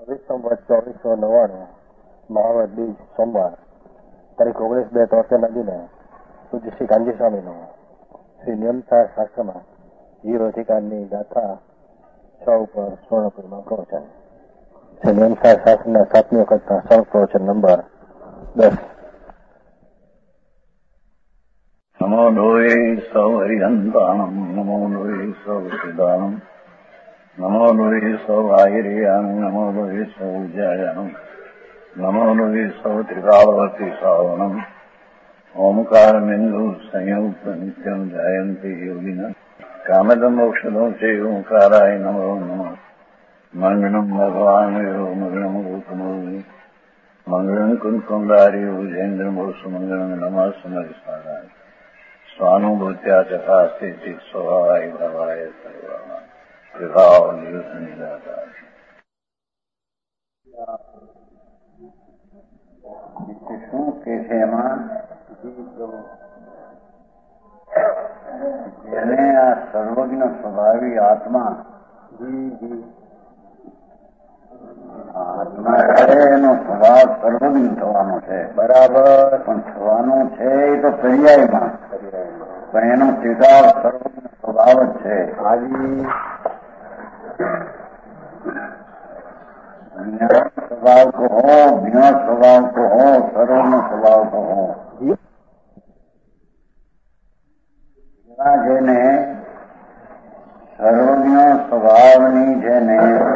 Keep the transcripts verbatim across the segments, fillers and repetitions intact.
વિશ્વંવત ચોવીસો નવ્વાણું મહાવત બીજ સોમવાર તારીખ ઓગણીસ બે તોતેર ના દિને પૂજ્ય શ્રી કાનજી સ્વામીનું શ્રી નિયમસાર શાસ્ત્રમાં જીવ અધિકારની ગાથા છ ઉપર સ્વર્ણપુરમાં પ્રવચન. શ્રી નિયમસાર શાસ્ત્રના સાતમી વખતના સ્વર્ણ પ્રવચન નંબર દસ. નમો લોહે સૌ હરિહંતાણમ નમો લોહે સૌ સિદ્ધાણમ નમો લોહે સૌ આહિર્યામ નમો લોહે સૌ જયામ નમો લોહે સૌ ત્રિકાળવતી શ્રાવણમ ઓમકાર બિંદુ સંયુક્ત નિત્યમ જયંતિ યોગિના કામદમ મોક્ષદો છે ઓંકારાય નમો નમઃ. મંગળમ ભગવાન મંગળમ ગૌતમોની મંગળમ કુંકુંડારી ઉજેન્દ્ર મોક્ષ મંગળમ નમઃ સમરિસ્વારાય સ્વાનુભૂત્યા ચકાસ્તી સ્વભાવાય ભવાય સર્વમાં વિભાવ નિયુદ્ધ નિરાકાર. શું કે છે એમાં જેને આ સર્વજ્ઞ સ્વભાવી આત્મા આત્મા છે એનો સ્વભાવ સર્વજ્ઞ થવાનો છે. બરાબર. પણ થવાનો છે એ તો પર્યાયમાં, પણ એનો સ્વીકાર સર્વજ્ઞ સ્વભાવ જ છે. હાજી જ્ઞાન સ્વભાવ કહો, જ્ઞ સ્વભાવ કહો, સર્વનો સ્વભાવ કહો. જેને સર્વજ્ઞ સ્વભાવની જેને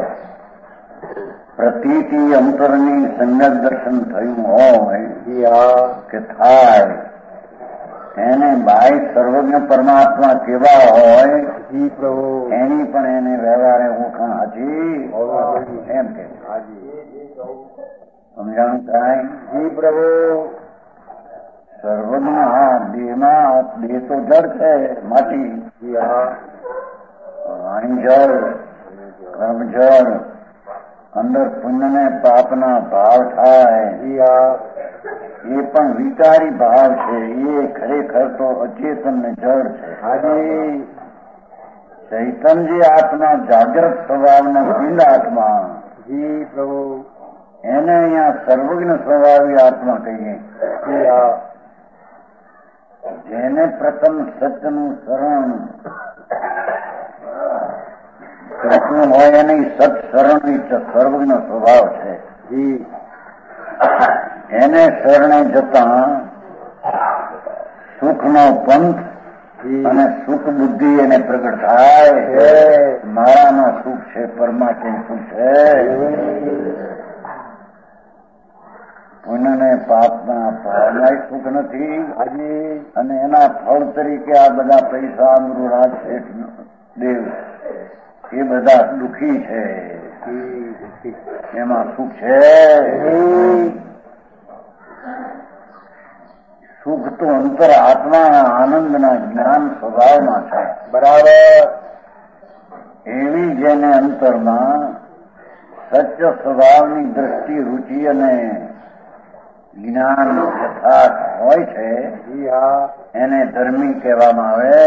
પ્રતીતિ અંતરની સંગત દર્શન થયું હોય કે થાય એને બાઈ સર્વજ્ઞ પરમાત્મા કેવા હોય એની પણ એને વ્યવહારે ઓળખાણ હાજી એમ કે સમજાણું થાય. જી પ્રભુ. સર્વજ્ઞ હા દેહમાં દેહ તો જળ છે, માટી, વાણી જળ, કર્મ જળ, અંદર પુણ્ય ને પાપના ભાવ થાય એ પણ વિકારી ભાવ છે. એ ખરેખર તો અચેતન ને જળ છે. હાજી ચૈતન્ય આત્મા જાગ્રત સ્વભાવના પિંડ આત્મા. જી પ્રભુ. એને અહીંયા સર્વજ્ઞ સ્વભાવી આત્મા કહીએ. જેને પ્રથમ સત્યનું શરણ કૃષ્ણ હોય એની સત શરણની સર્વજ્ઞ સ્વભાવ છે. એને શરણે જતા સુખનો પંથ અને સુખ બુદ્ધિ એને પ્રગટ થાય. મારામાં સુખ છે, પરમાત્મા સુખ છે. પુણ્ય ને પાપના ભાવના સુખ નથી. અને એના ફળ તરીકે આ બધા પૈસા અમરુરાજ શેઠ દેવ એ બધા દુઃખી છે. એમાં સુખ છે. સુખ તો અંતર આત્માના આનંદના જ્ઞાન સ્વભાવમાં છે. બરાબર. એવી જેને અંતરમાં સત્ય સ્વભાવની દ્રષ્ટિ, રુચિ અને જ્ઞાન યથાર્થ હોય છે એને ધર્મી કહેવામાં આવે.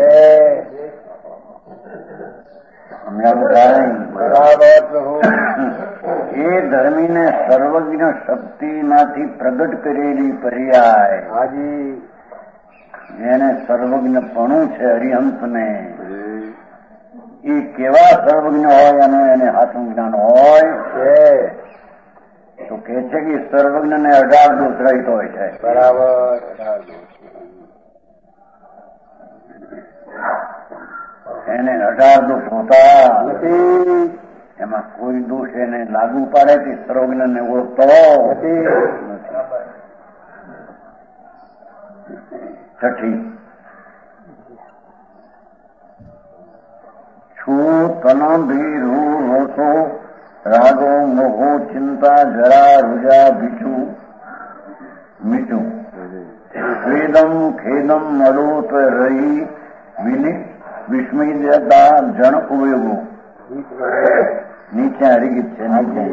એ ધર્મીને સર્વજ્ઞ શક્તિમાંથી પ્રગટ કરેલી પર્યાય હાજી જેને સર્વજ્ઞપણું છે હરિહંસને એ કેવા સર્વજ્ઞ હોય અને એને હાથું જ્ઞાન હોય છે તો કે છે કે સર્વજ્ઞ ને અઢાર દોષ રહિત હોય છે. બરાબર. એને અઢાર દોષ હોતા નથી. એમાં કોઈ દોષ એને લાગુ પાડે કે સર્વજ્ઞ ને ઓળખતો નથી. છઠ્ઠી છું તન ભીરું રોસો રાગો મોહો ચિંતા જરા રૂજા બીચું મીઠું ખેદમ ખેદમ મળું તો રહી વિનિ વિસ્મયતા જણ ઉપયોગો. નીચે હરિગીત છે. નીચે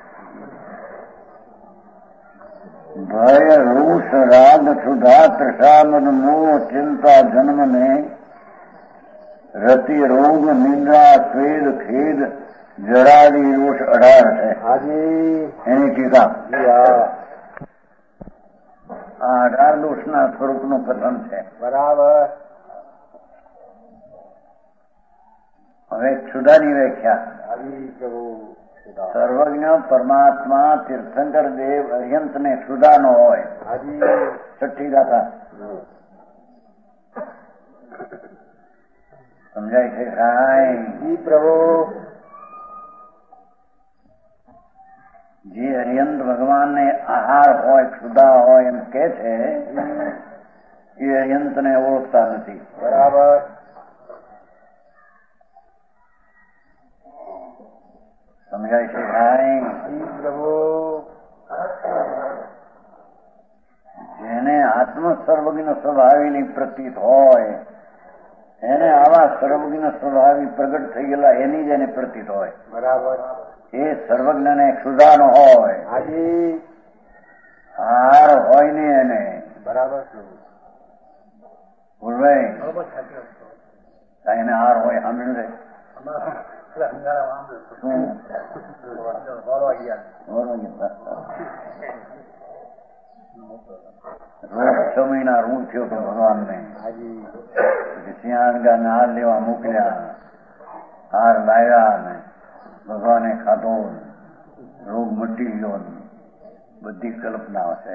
ભય રોષ રાગ સુધા ત્રષામદ મોહ ચિંતા જન્મને રતિ રોગ નિંદ્રા સ્વેદ ખેદ જરાદી રોષ અઢાર છે. એની ટીકા આ અઢાર દોષના સ્વરૂપનું કથન છે. બરાબર. હવે ક્ષુધાની વ્યાખ્યા. સર્વજ્ઞ પરમાત્મા તીર્થંકર દેવ અર્યંત ને ક્ષુધા નો હોય. છઠ્ઠી ગાથા સમજાય છે કાંઈ? પ્રભુ જે અર્યંત ભગવાન ને આહાર હોય ક્ષુધા હોય એમ કે છે એ અર્યંત ને ઓળખતા નથી. બરાબર. સમજાય છે કાંઈ? પ્રભુ જેને આત્મ સર્વજ્ઞ સ્વભાવીની પ્રતીત હોય એને આવા સર્વજ્ઞ સ્વભાવી પ્રગટ થઈ ગયેલા એની જ એને પ્રતીત હોય. બરાબર. એ સર્વજ્ઞ ને ક્ષુધા નો હોય. હાજી. હાર હોય ને એને. બરાબર. બોલભાઈ એને હાર હોય સાંભળ્યું છે? છ મહિના રૂ થયો તો ભગવાન ને પછી સિંહાણગા ને હાર લેવા મોકલ્યા. હાર લાવ્યા ને ભગવાને ખાધો, રોગ મટી ગયો. બધી કલ્પના છે.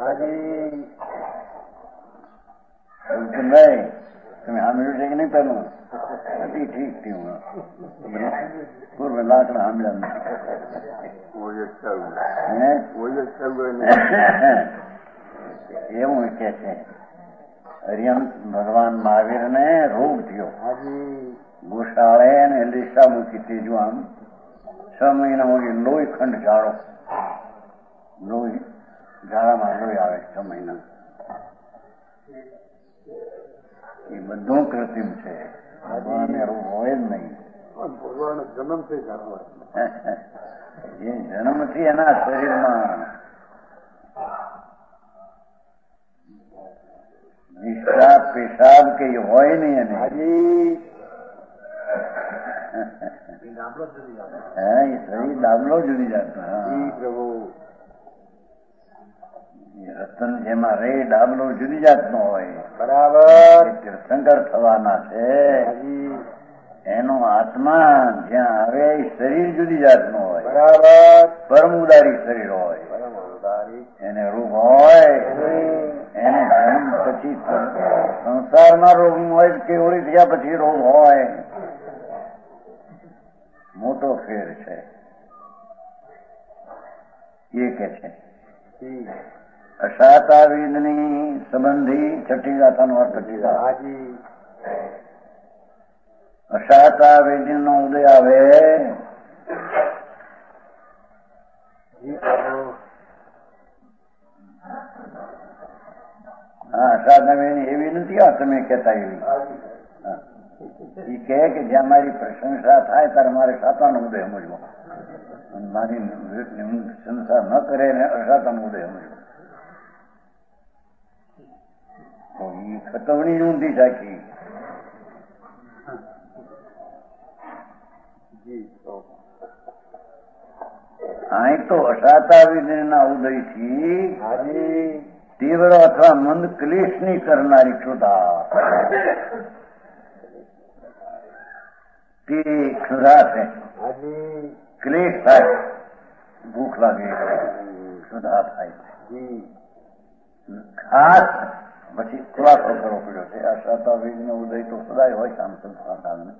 ભાઈ તમે સાંભળ્યું છે કે નહીં? પેલું નથી ઠીક થયું. પૂર્વ લાકડા સાંભળ્યા એવું કે છે. હરિયંત ભગવાન મહાવીર ને રોગ થયો. ગોશાળે ને લીસા મૂકી ત્રીજું આમ છ મહિના મૂકી લોહી ખંડ ઝાડો. લોહી ઝાડામાં લોહી આવે છ મહિના. એ બધું કૃત્રિમ છે. ભગવાનને રોગ હોય જ નહીં. ભગવાન જન્મથી એ જન્મથી એના શરીરમાં વિષાબ પેશાબ કે હોય નહીં. એને હા એ શરીર દાબલો જુદી જાતનો. પ્રભુ રતન જેમાં રે ડાબલો જુદી જાતનો હોય. બરાબર. તીર્થંકર થવાના છે એનો આત્મા જ્યાં આવે એ શરીર જુદી જાતનું હોય. બરાબર. પરમ ઉદારી શરીર હોય. એને રોગ હોય એને જન્મ પછી સંસારમાં રોગ હોય કે ઓળી થયા પછી રોગ હોય. મોટો ફેર છે એ કે છે. અશાતાવિદની સંબંધી છઠ્ઠી ગાથાનો અર્થ કીધા. અશાતાવિદ નો ઉદય આવે હા અશાતાવિદ એવી નથી. આ તમે કહેતા એવી એ કહે કે જ્યાં મારી પ્રશંસા થાય ત્યારે મારે સાતાનો ઉદય સમજવો. મારી પ્રશંસા ન કરે ને અશાતાનો ઉદય સમજવો. એ ખતવણી ઊંધી રાખી. અહીં તો અશાતાવિદના ઉદયથી તીવ્ર અથવા મંદ ક્લેશની કરનારી ક્ષુધા તે ક્ષુધા છે. ક્લેશ થાય, ભૂખ લાગે, ક્ષુધા થાય. ખાસ પછી ખુલાસો કરવો પડ્યો છે. આ શાતાવિદ નો ઉદય તો સદાય હોય શામ સંસ્થાને.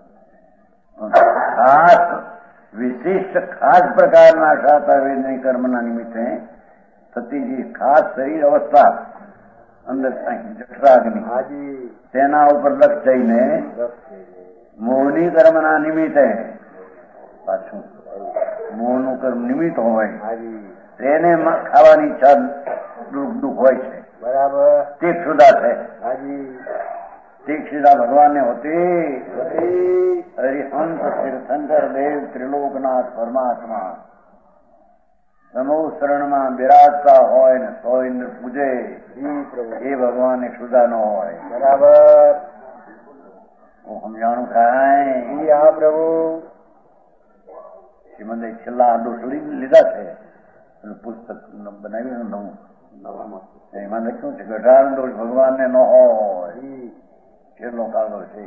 ખાસ વિશિષ્ટ ખાસ પ્રકારના શાતાવિદની કર્મના નિમિત્તે થતી જે ખાસ શરીર અવસ્થા અંદર જઠરાગ્નિ તેના ઉપર લક્ષ જઈને મોહની કર્મના નિમિત્તે પાછું મોહનું કર્મ નિમિત્ત હોય તેને ખાવાની ઈચ્છા દુઃખ દુઃખ હોય છે. બરાબર. તે ક્ષુધા છે. તે ક્ષુધા ભગવાનને હોતી. હરિહંસ તીર્થંકર દેવ ત્રિલોકનાથ પરમાત્મા સમૂહ શરણમાં બિરાજતા હોય ને સો ઇન્દ્ર પૂજે એ ભગવાનને ક્ષુધા ન હોય. બરાબર. હું સમજાણું કાંઈ? હા પ્રભુ. શ્રીમંદે છેલ્લા આડો છોડી લીધા છે પુસ્તક બનાવ્યું નવું એમાં લખ્યું છે ગઢાળ દોષ ભગવાનને ન હોય છેલ્લો કાગળ છે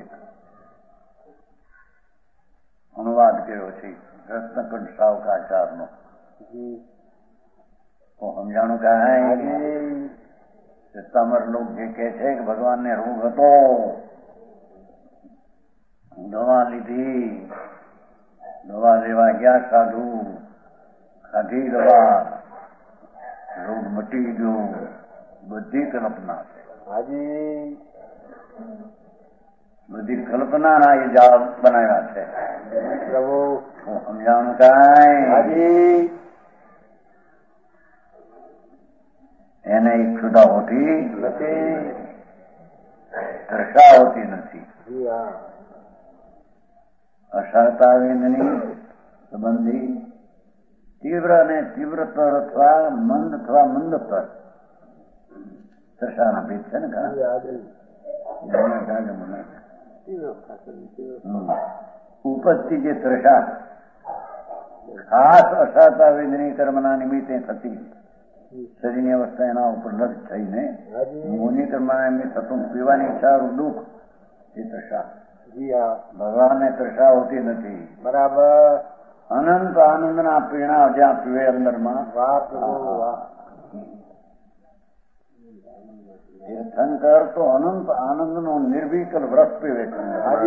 અનુવાદ કર્યો છે રત્નકંઠ સાવકાચારનો તો સમજાણું કાંઈ સમર લોક જે કે છે કે ભગવાનને રોગ હતો દવા લીધી દવા લેવા ગયા સાધુ ખાધી દવા રોગ મટી ગયો બધી કલ્પના છે હાજી બધી કલ્પનાના એ જાળ બનાવ્યા છે પ્રભુ હું સમજાણું કાંઈ હાજી એને ઈચ્છુતા હોતી નથી તરસા હોતી નથી અસહતા વિંદની સંબંધી તીવ્ર અને તીવ્રતર અથવા મંદ અથવા મંદતર તરસાના ભેદ છે ને ઉપજતી જે તરસા ખાસ અસહતા વિંદની કર્મના નિમિત્તે થતી શરીરની અવસ્થા એના ઉપર લગ થઈને મોની કર્મના નિમિત્તે થતું પીવાની ઈચ્છા દુઃખ એ તરસા ભગવાનને તરસા હોતી નથી બરાબર અનંત આનંદના પીણા જ્યાં પીવે અંદરમાં તીર્થંકર તો અનંત આનંદનો નિર્વિકલ વ્રત પીવે છે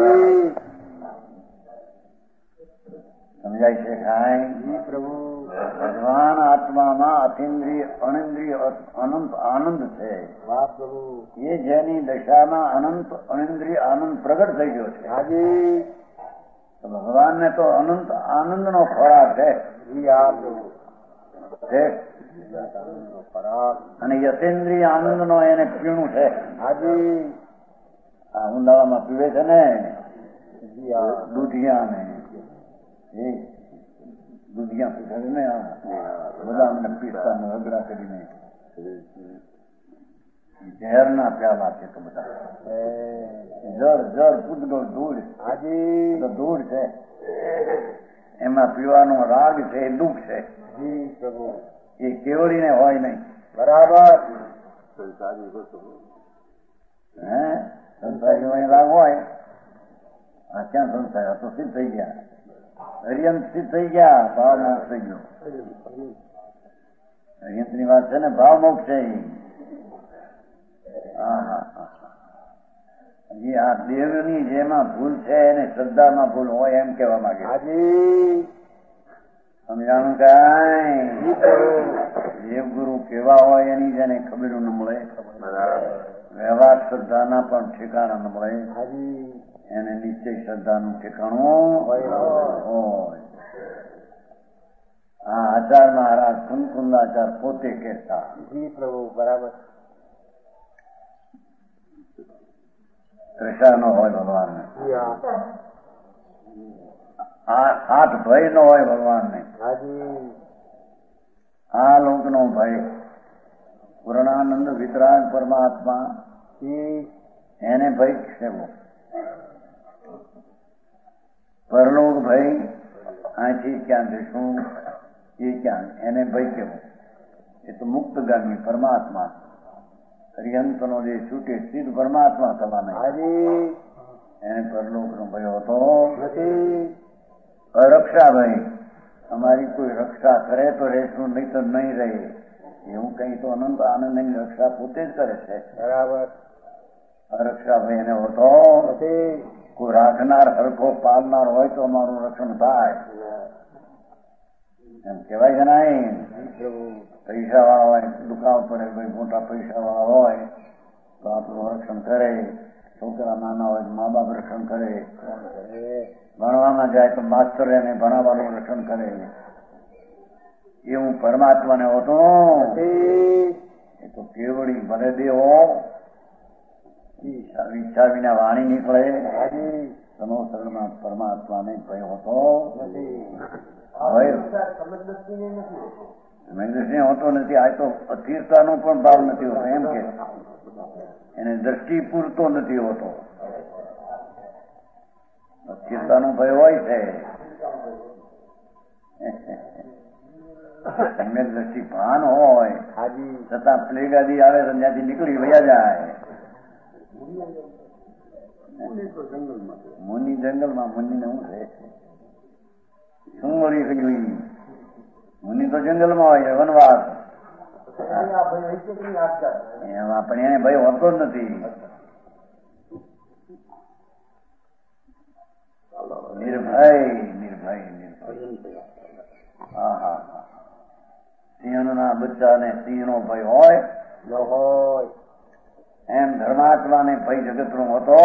સમજાય છે કાંઈ પ્રભુ ભગવાન આત્મામાં અતિન્દ્રિય અણિન્દ્રિય અનંત આનંદ છે એ જેની દશામાં અનંત અણિન્દ્રિય આનંદ પ્રગટ થઈ ગયો છે હાજી ભગવાનને તો અનંત આનંદનો ખોરાક છે અને યતેન્દ્રિય આનંદનો એને પીણું છે હાજી આ ઉનાળામાં પીવે છે ને દૂધિયા ને એ દૂધિયા પીધા ને બધા અમને પીસતા ને રગડા કરીને ઝેરના પ્યાલા છે તો બધા જર જર પૂતગળ ધૂળ હાજી ધૂળ છે એમાં પીવાનો રાગ છે એ દુઃખ છે એ કેવડીને હોય નહીં બરાબર હે સંસારી રાગ હોય આ ક્યાં સંસાર તો સિદ્ધ થઈ ગયા હરિયંત સિદ્ધ થઈ ગયા ભાવ મોક્ષ થઈ ગયો હરિયંત ની વાત છે ને ભાવ મોક્ષ છે હજી આ દેવની જેમાં ભૂલ છે એને શ્રદ્ધામાં ભૂલ હોય એમ કેવા માંગે સમજાણું કાંઈ દેવગુરુ કેવા હોય એની જેને ખબર ન મળે વ્યવહાર શ્રદ્ધાના પણ ઠેકાણા ન મળે એને નિશ્ચય શ્રદ્ધાનું ઠેકાણું હોય આ આચાર મહારાજ કુંકુંદાચાર પોતે કહેતા જી પ્રભુ બરાબર તૃષા નો હોય ભગવાનને હાથ ભય નો હોય ભગવાનને આ લોક નો ભય પૂર્ણાનંદ વિતરાગ પરમાત્મા એને ભય સેવો પરલોક ભય અહીંથી ક્યાં જઈશું એ ક્યાં એને ભય કેવો એ તો મુક્તગામી પરમાત્મા હરિયંતનો જે છૂટે સિદ્ધ પરમાત્મા થવાના એને પરલોક નો ભય હતો અરક્ષા ભય અમારી કોઈ રક્ષા કરે તો રહેશું નહીં તો નહીં રહે એવું કઈ તો અનંત આનંદની રક્ષા પોતે જ કરે છે બરાબર અરક્ષા ભય એને હોતો કોઈ રાખનાર હરખો પાલનાર હોય તો અમારું રક્ષણ થાય એમ કેવાય છે નહીં પૈસા વાળા હોય દુકાળ પડે ભાઈ મોટા પૈસા વાળા હોય તો આપણું રક્ષણ કરે છોકરા નાના હોય મા બાપ રક્ષણ કરે ભણવામાં જાય તો માસ્ટર એને ભણાવવાનું રક્ષણ કરે એવું પરમાત્માને હોતો એ તો કેવડી ભલે દેવો ઈચ્છા વિના વાણી નીકળે સમોસરમાં પરમાત્માને ભય હોતો દ્રષ્ટિ હોતો નથી આ તો અસ્થિરતાનો પણ ભાવ નથી હોતો એમ કે એને દ્રષ્ટિ પૂરતો નથી હોતો અસ્થિરતાનો ભય હોય છે સમ્યક દ્રષ્ટિ ભાન હોય છતાં પ્લેગ આદિ આવે તો ત્યાંથી નીકળી વયા જાય. મુનિ જંગલમાં મુનિને શું રહે છે? શું મળી ગયું? મુનિ તો જંગલમાં હોય છે, વનવાસ. એમાં પણ એને ભય હોતો જ નથી. નિર્ભય નિર્ભય નિર્ભય. હા હા હા. સિંહના બચ્ચાને સિંહનો ભય હોય ન હોય એમ ધર્માત્માને ભય જગતનો હતો.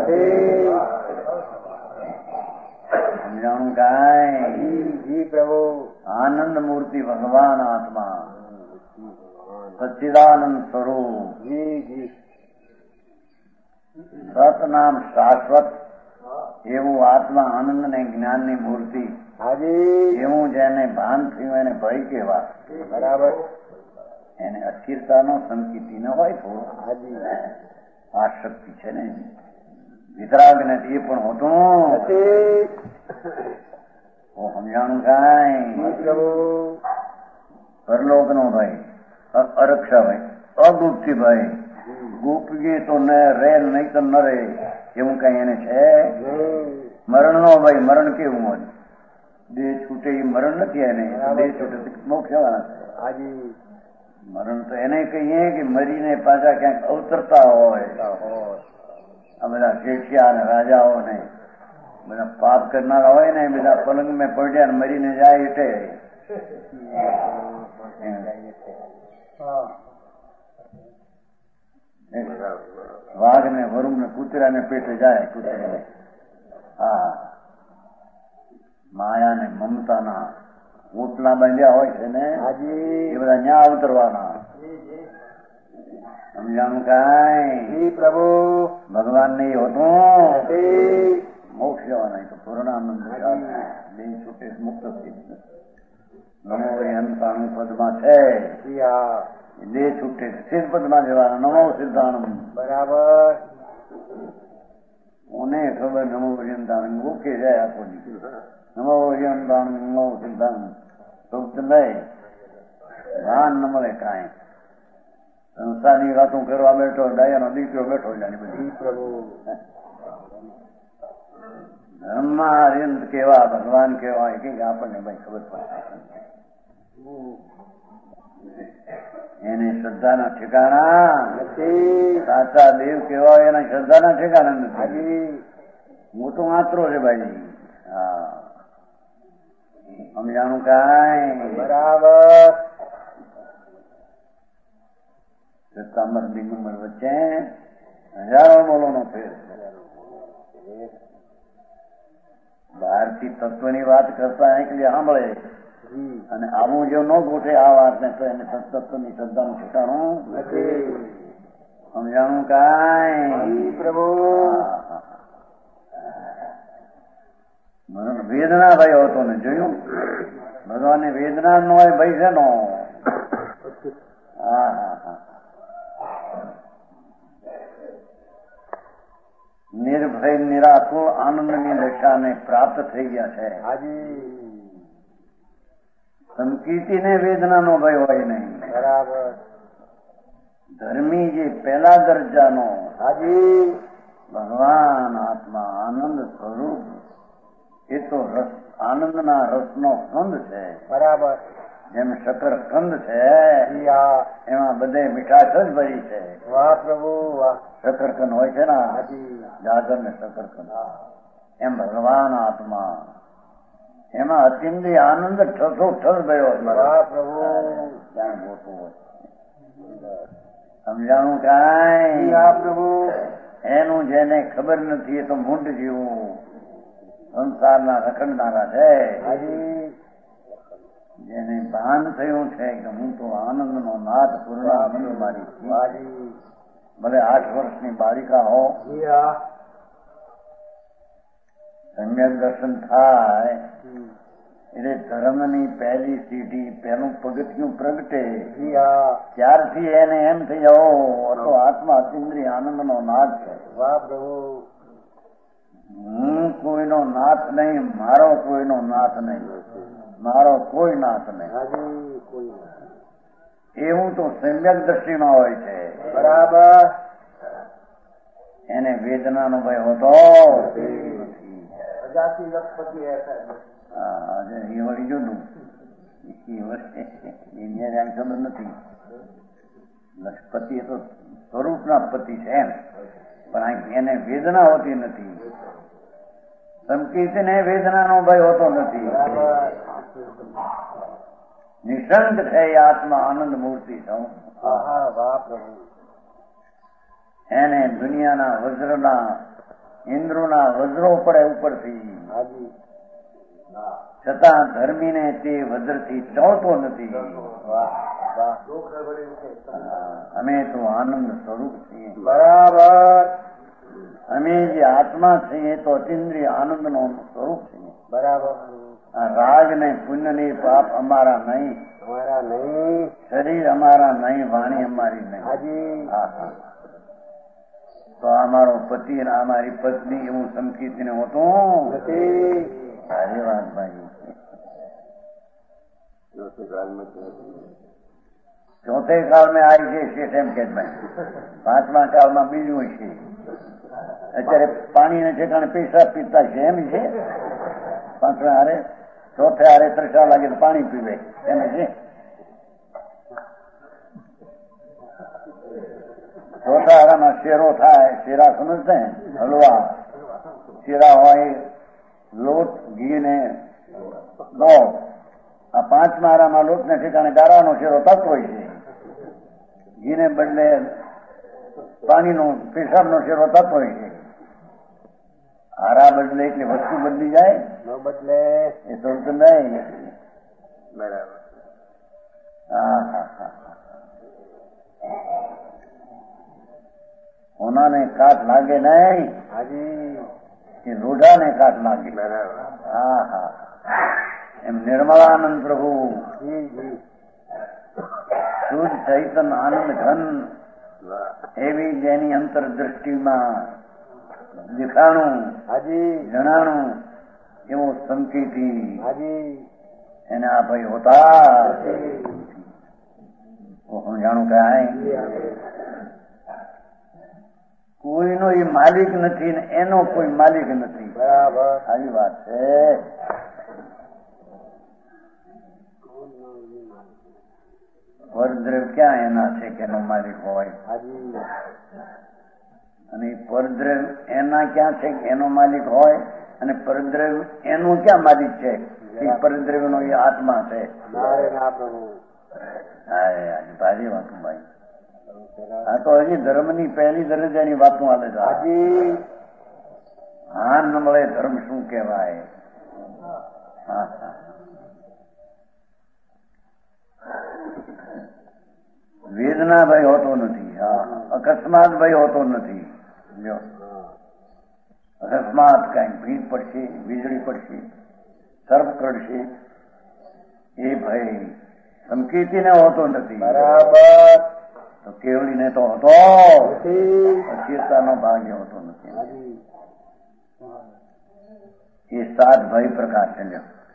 સમજાણું કાંઈ? પ્રભુ આનંદ મૂર્તિ ભગવાન આત્મા સચ્ચિદાનંદ સ્વરૂપ સત નામ શાશ્વત એવું આત્મા આનંદ ને જ્ઞાન ની મૂર્તિ. એવું જેને ભાન થયું એને ભય કેવા. બરાબર. એને અસ્થિરતાનો સંકેતિ ન હોય થોડો. આ શક્તિ છે ને વિતરાગ નથી એ પણ હોતું. સમજાણું કાંઈ? પરલોક નો ભાઈ, અરક્ષા ભાઈ, અગુપ્તિ ભાઈ. ગુપ્તગી તો ન રે નહીં તો ન રે એવું કઈ એને છે? મરણ નો ભાઈ. મરણ કેવું હોય? દેહ છૂટે એ મરણ નથી. એને દેહ છૂટે મોક્ષ જવાના છે. મરણ તો એને કહીએ કે મરીને પાછા ક્યાંક અવતરતા હોય. આ બધા શેઠિયા અને રાજાઓ ને બધા પાપ કરનારા હોય ને બધા પલંગ મેં પડ્યા મરીને જાય એટલે વાઘ ને વરુ ને કૂતરા ને પેટે જાય. કૂતરા હા માયા ને મમતાના ઓટલા બાંધ્યા હોય છે ને એ બધા ન્યા ઉતરવાના. સમજાણું કાંઈ? પ્રભુ ભગવાન ને હોતું મોક્ષ જવાના. તો પૂર્ણાનંદ બે છૂટે મુક્ત થઈ નમો અંતાણું પદમાં છે. દેહ છૂટે સિદ્ધ પદમાં જવાના. નમો સિદ્ધાનંદ. બરાબર. કોને ખબર નમો અંતાણું ગોખે જાય આખો નમો અંતાણું નમો સિદ્ધાનંદ સુપ્ત નહીં ભાન ન મળે કાંઈ. સંસ્થાની વાતો કરવા બેઠો ડાયાનો દીકરો બેઠો જાણી બધી. ધર્મમાં હરિયંત કેવા ભગવાન કેવા એ કઈ આપણને ભાઈ ખબર પડે. એની શ્રદ્ધાના ઠેકાણા સાચા દેવ કેવા હોય એના શ્રદ્ધાના ઠેકાણા નથી. હું તો આતરો છે ભાઈ. હા સમજાણું કાંઈ? બરાબર. સત્તામર દિગંબર વચ્ચે હજારો બોલો નો ફેર છે. બહારથી તત્વની વાત કરતા એકલી સાંભળે અને આવું જો ન ગોઠે આ વાત ને તો એને તત્વની શ્રદ્ધાનું ઠેકાણું નથી. સમજાણું કાંઈ? પ્રભુ વેદના ભાઈ હોતો ને જોયું? ભગવાનની વેદના નો હોય ભાઈ છે નો. હા હા હા. નિર્ભય નિરાકુળ આનંદની દશાને પ્રાપ્ત થઈ ગયા છે. સંકિતિને વેદનાનો ભય હોય નહીં. બરાબર. ધર્મી જે પહેલા દરજાનો ભગવાન આત્મા આનંદ સ્વરૂપ એ તો રસ આનંદના રસનો કંદ છે. બરાબર. જેમ શક્કર કંદ છે એમાં બધે મીઠાશ જ ભરી છે. વાહ પ્રભુ વાહ. શકરકંદ હોય છે ને જાગર ને શકરકંદ એમ ભગવાન આત્મા એમાં અતિન્દ્રિય આનંદ ઠસો ઠસ ગયો. વાહ પ્રભુ. ક્યાં ગોતું હોય સમજાણું કાંઈ? પ્રભુ એનું જેને ખબર નથી એ તો મૂંઢ જેવું સંસારના રખડનારા છે. જેને ભાન થયું છે કે હું તો આનંદ નો નાથ પૂર્ણાનંદ મારી ભલે આઠ વર્ષની બાળિકા હો સમ્યક દર્શન થાય એટલે ધર્મની પહેલી સીઢી પહેલું પગથિયું પ્રગટે ત્યારથી એને એમ થઈ જાઓ તો આત્મા અતિન્દ્રિય આનંદ નો નાથ છે. વાહ પ્રભુ. હું કોઈનો નાથ નહીં, મારો કોઈનો નાથ નહીં. મારો કોઈ નાથ નહીં. એવું તો સમ્યક દ્રષ્ટિમાં હોય છે. બરાબર. એને વેદનાનો ભય હોતો એ વળી જોયું એમ ખબર નથી. લક્ષપતિ એ તો સ્વરૂપના પતિ છે એમ, પણ એને વેદના હોતી નથી. સંકીર્તને વેદનાનો ભય હોતો નથી. નિશંક છે એ આત્મા આનંદ મૂર્તિ છું. એને દુનિયાના વજ્રના ઇન્દ્રોના વજ્રો પડે ઉપરથી, છતાં ધર્મીને તે વજ્રથી ચોંટતો નથી. અમે તો આનંદ સ્વરૂપ છીએ. બરાબર. અમે જે આત્મા છીએ તો અતિન્દ્રિય આનંદ નો સ્વરૂપ છીએ. બરાબર. રાગ ને પુણ્ય ને પાપ અમારા નહીં. અમારા નહીં. શરીર અમારા નહીં. વાણી અમારી નહીં. હા હા. તો અમારો પતિ અને અમારી પત્ની એવું સંકીર્તન હોતું નથી. સારી વાત ભાઈ. ચોથે કાળમાં આવી છે શેઠ એમ કે ભાઈ, પાંચમા કાળમાં બીજું છે. અત્યારે પાણીને ઠેકાણે પૈસા પીતા છે એમ છે. પાંચમા હારે ચોથે હારે તરસા લાગે તો પાણી પીવે એમ છે. ચોથા હારામાં શેરો થાય. શેરા સમજતે હલવા શેરા હોય, લોટ ઘી ને લોટ. આ પાંચમા હારામાં લોટ ને ઠેકાણે ગારાનો શેરો તત્વ હોય છે. ઘીને બદલે પાણીનો પેશાબનો શેરો તત્વ હોય છે. હારા બદલે એટલે વસ્તુ બદલી જાય ન બદલે એ થોડું નહીં. બરાબર. હા હા હા. ઓનાને કાટ લાગે નહીં. હાજી. કે લોઢાને કાટ લાગે. બરાબર. હા હા. એમ નિર્મળાનંદ પ્રભુ શુદ્ધ ચૈતન આનંદ ઘન એવી જેની અંતરદ્રષ્ટિમાં દેખાણું હાજી જણાણું એવો સંકેતી હાજી એને આ ભાઈ હોતા હું જાણું કાંઈ કોઈનો એ માલિક નથી ને એનો કોઈ માલિક નથી. બરાબર. આવી વાત છે. પરદ્રવ્ય ક્યાં એના છે કે એનો માલિક હોય? અને પરદ્રવ્ય એના ક્યાં છે કે એનો માલિક હોય? અને પરદ્રવ્ય એનું ક્યાં માલિક છે? એ પરદ્રવ્ય નો એ આત્મા છે. ભારી વાત ભાઈ. આ તો હજી ધર્મની પહેલી દરજાની વાતો હાલે છે. હા ન મળે ધર્મ શું કહેવાય? હા હા. વેદના ભય હોતો નથી. હા અકસ્માત ભય હોતો નથી. જો અકસ્માત કઈ ભીડ પડશે, વીજળી પડશે, સર્પ કરશે એ ભય સંકેતીને હોતો નથી. બરાબર. તો કેવડીને તો હતો, ચેતાનો ભાગ્ય હોતો નથી. એ સાત ભય પ્રકાશ છે.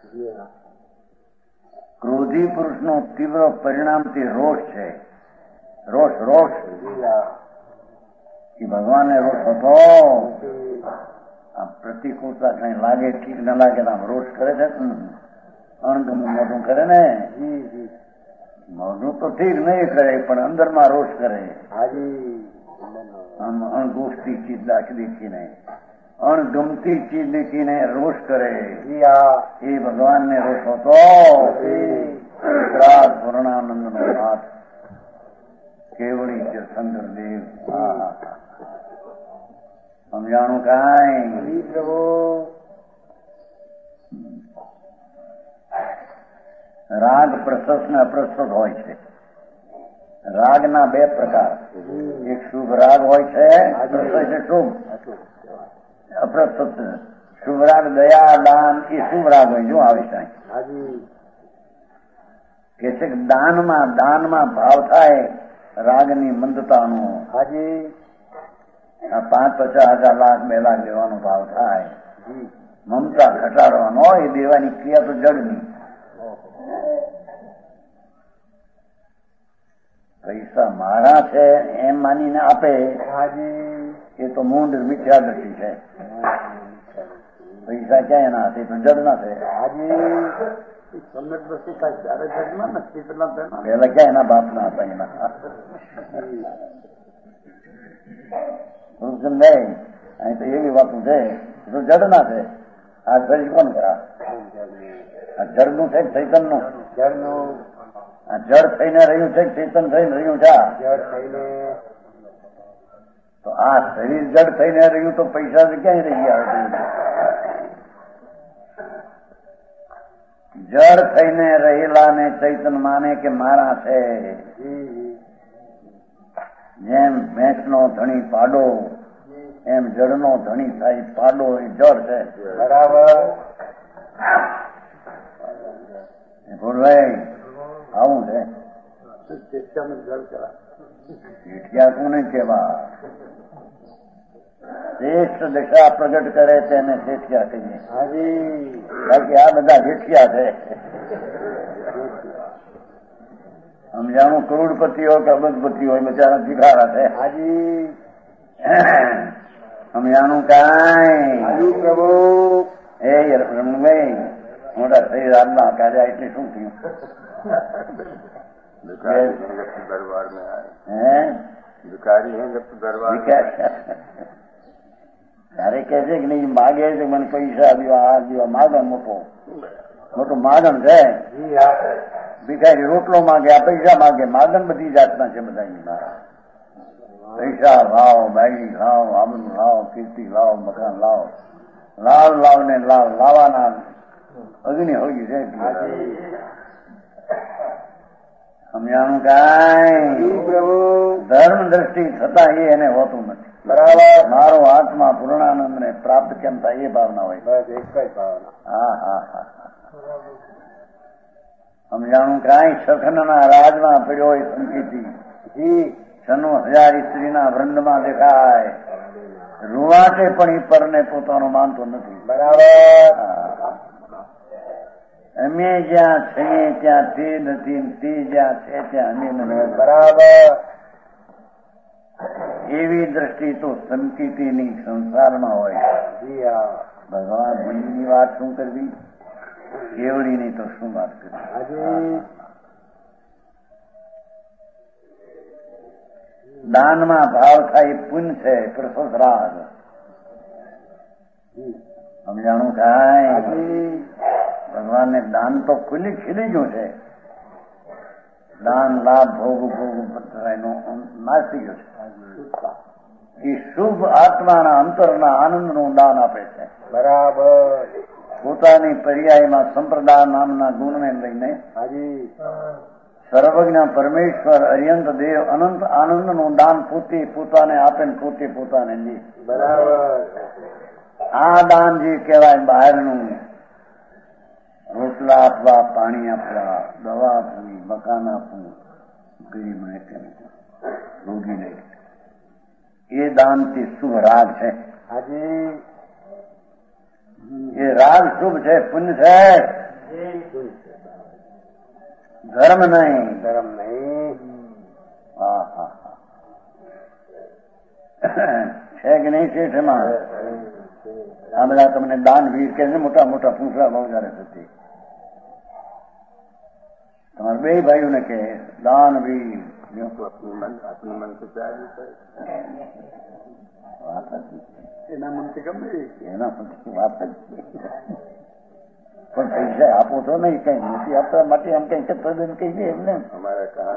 ક્રોધી પુરુષનો તીવ્ર પરિણામ તે રોષ છે. રોષ રોષ એ ભગવાનને રોષ હતો. આ પ્રતિકૂળતા કઈ લાગે ઠીક ન લાગે આમ રોષ કરે છે. અણગમનું મોઢું કરે ને, મોઢું તો ઠીક નહીં કરે પણ અંદરમાં રોષ કરે. આમ અણગોષ્ઠી ચીજ દેખીને, અણગમતી ચીજ દેખીને રોષ કરે. એ ભગવાનને રોષ હતો. પૂર્ણાનંદ નો નાથ કેવડી તીર્થંકર દેવ. સમજાણું કાંઈ? રાગ પ્રશસ્ત ને અપ્રસ્તુત હોય છે. રાગના બે પ્રકાર, એક શુભ રાગ હોય છે, શુભ અપ્રસ્તુત. શુભ રાગ દયા દાન એ શુભ રાગ હોય. જો આવે છે કે છે કે દાનમાં દાનમાં ભાવ થાય રાગની મંદતાનો. હાજી. પાંચ પચાસ હજાર લાખ બે લાખ દેવાનો ભાવ થાય, મમતા ઘટાડવાનો હોય. દેવાની ક્રિયા તો જડની પૈસા મારા છે એમ માનીને આપે એ તો મૂંડ મિથ્યા દ્રષ્ટિ છે. પૈસા ક્યાં એના હાથે તો જડ ના છે. પેલા ક્યાં એના બાપ ના હતા એના નહીં. અહીં તો એવી વાતું છે તો જડ ના છે. આ શરીર કોણ કરા? આ જડ નું છે ચૈતન નું? જડ નું. આ જડ થઈને રહ્યું છે ચેતન થઈને રહ્યું છે? જડ થઈને. તો આ શરીર જડ થઈને રહ્યું તો પૈસા ક્યાંય રહી આવે? જડ થઈને રહેલા ને ચૈતન માને કે મારા છે. જેમ ભેંસ નો ધણી પાડો એમ જડનો ધણી થાય પાડો એ જડ છે. બરાબર. ભૂલભાઈ આવું છે. શેઠિયા કોને કેવા? શ્રેષ્ઠ દશા પ્રગટ કરે તેને શેઠિયા કહીએ. બાકી આ બધા શેઠિયા છે. સમજાણું કરોડપતિ હોય કે અબજપતિ હોય બચારા ભિખારા છે. હાજી સમજાણું કાંઈ પ્રભુ. એ રમણભાઈ મોટા શરીર આજના કાર્ય એટલે શું થયું? दरबार में आए हैं भिखारी हैं जब तो दरबार તારે કે છે કે નહીં માગે છે મને પૈસા દીવા આ દીવા માગણ મોટો મોટું માગણ છે. ભિખારી રોટલો માગે આ પૈસા માગે. માગણ બધી જાતના છે બધા. પૈસા લાવ, બાઈ લાવ, આબરૂ લાવ, કીર્તિ લાવ, મકાન લાવ, લાવ લાવ ને લાવ લાવવાના અગ્નિ હોઈ છે. સમજાણું કાંઈ ધર્મ દ્રષ્ટિ થતા એ એને હોતું નથી. બરાબર. મારો આત્મા પૂર્ણાનંદ ને પ્રાપ્ત કેમ થાય એ ભાવના હોય. બસ એક જ ભાવના. હા હા હા સમજાણું કાંઈ સખનના રાજમાં પડ્યો હોય સંકેતી છન્નો હજાર સ્ત્રીના વૃંદમાં દેખાય રૂવાટે પણ એ પરને પોતાનો માનતો નથી. બરાબર. અમે જ્યાં છીએ ત્યાં તે નથી, તે જ્યાં છે ત્યાં અમે નથી. બરાબર. એવી દ્રષ્ટિ તો સંકેતીની સંસારમાં હોય. ભગવાન મનની વાત શું કરવી, કેવડીની તો શું વાત કરવી. દાનમાં ભાવ થાય પુણ્ય છે પ્રસરાગ. સમજાણું કાંઈ ભગવાનને દાન તો ખુલ્લી ખીલી ગયું છે. દાન લાભ ભોગ ભોગ એનો નાશ થઈ ગયો છે. એ શુભ આત્માના અંતરના આનંદનું દાન આપે છે. બરાબર. પોતાની પર્યાયમાં સંપ્રદાય નામના ગુણને લઈને સર્વજ્ઞ પરમેશ્વર અર્યંત દેવ અનંત આનંદનું દાન પોતે પોતાને આપે ને પોતે પોતાને લે. બરાબર. આ દાન જે કહેવાય બહારનું રોટલા આપવા, પાણી આપવા, દવા આપવી, મકાન આપવું ગરીબને રોગીને, એ દાન તે શુભ રાગ છે. એ રાગ શુભ છે, પુણ્ય છે, ધર્મ નહીં. ધર્મ નહીં. હા હા હા છે કે નહીં શેઠ? એમાં આ બધા તમને દાન વીર કે મોટા મોટા પૂંછડા બહુ જયારે થતી. તમારે બે ભાઈઓને કે દાન વીર એના મનથી ગમે એના મનથી વાત જ. પણ પૈસા આપો તો નહીં, કઈ નથી આપવા માટે આમ કઈ ચક્રદન કહી દે એમને. અમારે હા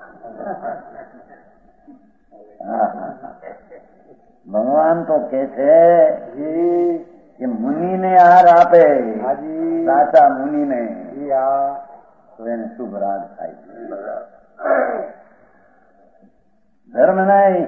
હા ભગવાન તો કે છે કે મુનિને આહાર આપે, સાચા મુનિને તો એને શુભ રાગ થાય. ધર્મ નહીં.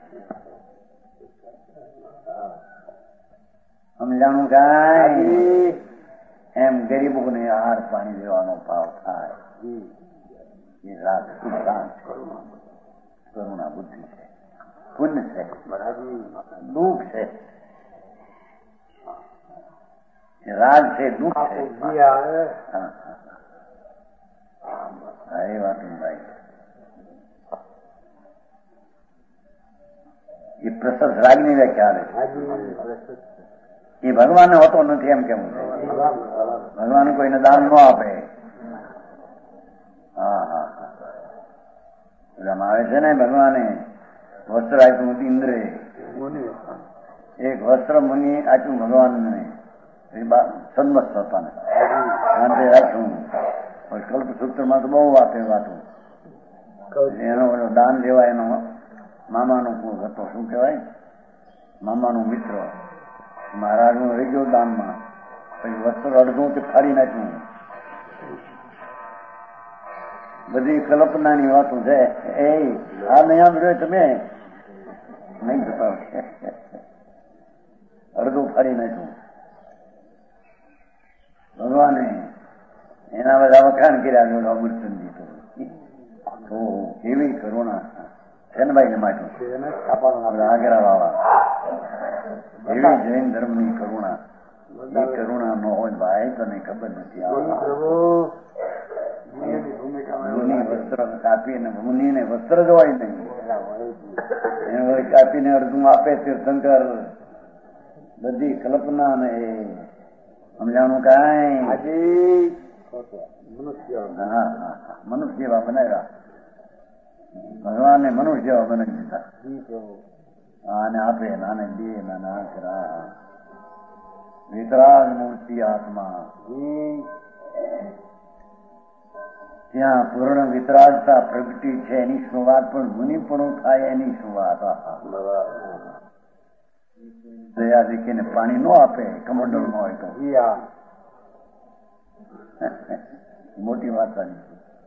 સમજાણું કાંઈ? એમ ગરીબોને આહાર પાણી દેવાનો ભાવ થાય એ રાગ શુભ રાગ છે. કરુણા બુદ્ધિ છે, પુણ્ય છે, દુઃખ છે. રાગ છે, દુઃખ છે. હા એ વાત ભાઈ એ પ્રસદ રાજની વ્યાખ્યા એ ભગવાનને હોતો નથી એમ કેવું ભગવાન કોઈને દાન ન આપે. હા હા હા એમ આવે છે ને ભગવાને વસ્ત્ર આપ્યું ઇન્દ્રે એક વસ્ત્ર મુનિ આપ્યું ભગવાનને સન્મત હતા ને માટે રાખ્યું. કલ્પ સૂત્રમાં તો બહુ વાતે વાતું એનો દાન લેવા એનો મામાનો હતો શું કહેવાય મામાનો મિત્ર મહારાજનું રહી ગયો દાનમાં પછી વસ્ત્ર અડધું તે ફાડી નાખ્યું. બધી કલ્પનાની વાતો છે એ આ નહીં આમ તમે નહીં જતા અડધું ફાડી નાખ્યું. ભગવાને એના બધા વખાણ કર્યા જો અમૃતચંદજી તો કેવી કરુણા સેનભાઈ ને માટું આગરા વાળા એવી જૈન ધર્મની કરુણા એ કરુણા ન હોય ભાઈ તને ખબર નથી. મુનિ વસ્ત્ર કાપીને મુનિને વસ્ત્ર જ હોય નહીં એને કાપીને અડધું આપે તીર્થંકર બધી કલ્પના ને એ સમજાણું કાંઈ હા હા મનુષ્ય જેવા બનાવ્યા ભગવાનને મનુષ્ય જેવા બનાવી દીધા. આને આપે નાને દે નાને આ કરા વિતરાગ મૂર્તિ આત્મા ત્યાં પૂર્ણ વિતરાગતા પ્રગટી છે એની શું વાત પણ મુનિપણું થાય એની શું વાત. દયા દેખીને પાણી ન આપે કમંડળ માં હોય તો મોટી વાત સારી.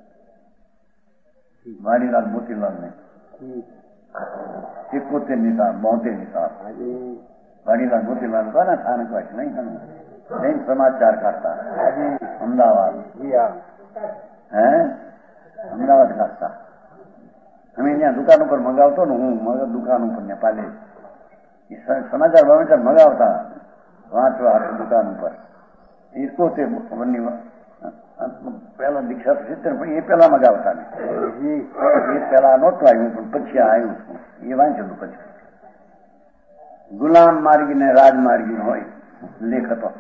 વાડીલાલ મોતીલાલ ને એકોતેર ની સાલ બોતેર ની સાલ વાડીલાલ મોતીલાલ હતા ને સ્થાનક વાંચ નહીં જૈન સમાચાર કાઢતા અમદાવાદ હે અમદાવાદ કાઢતા. અમે ત્યાં દુકાન ઉપર મગાવતો ને હું દુકાન ઉપર ને પાલે સમાચાર બમાચાર મગાવતા વાંચવા હતું દુકાન ઉપર એકોતેર પેલા દીક્ષા સિત્તેર પણ એ પેલા મગાવતા ને એ પેલા નહોતું આવ્યું પણ પછી આવ્યું છું એ વાંચેલું પછી ગુલામ માર્ગી ને રાજમાર્ગી હોય લેખ હતો.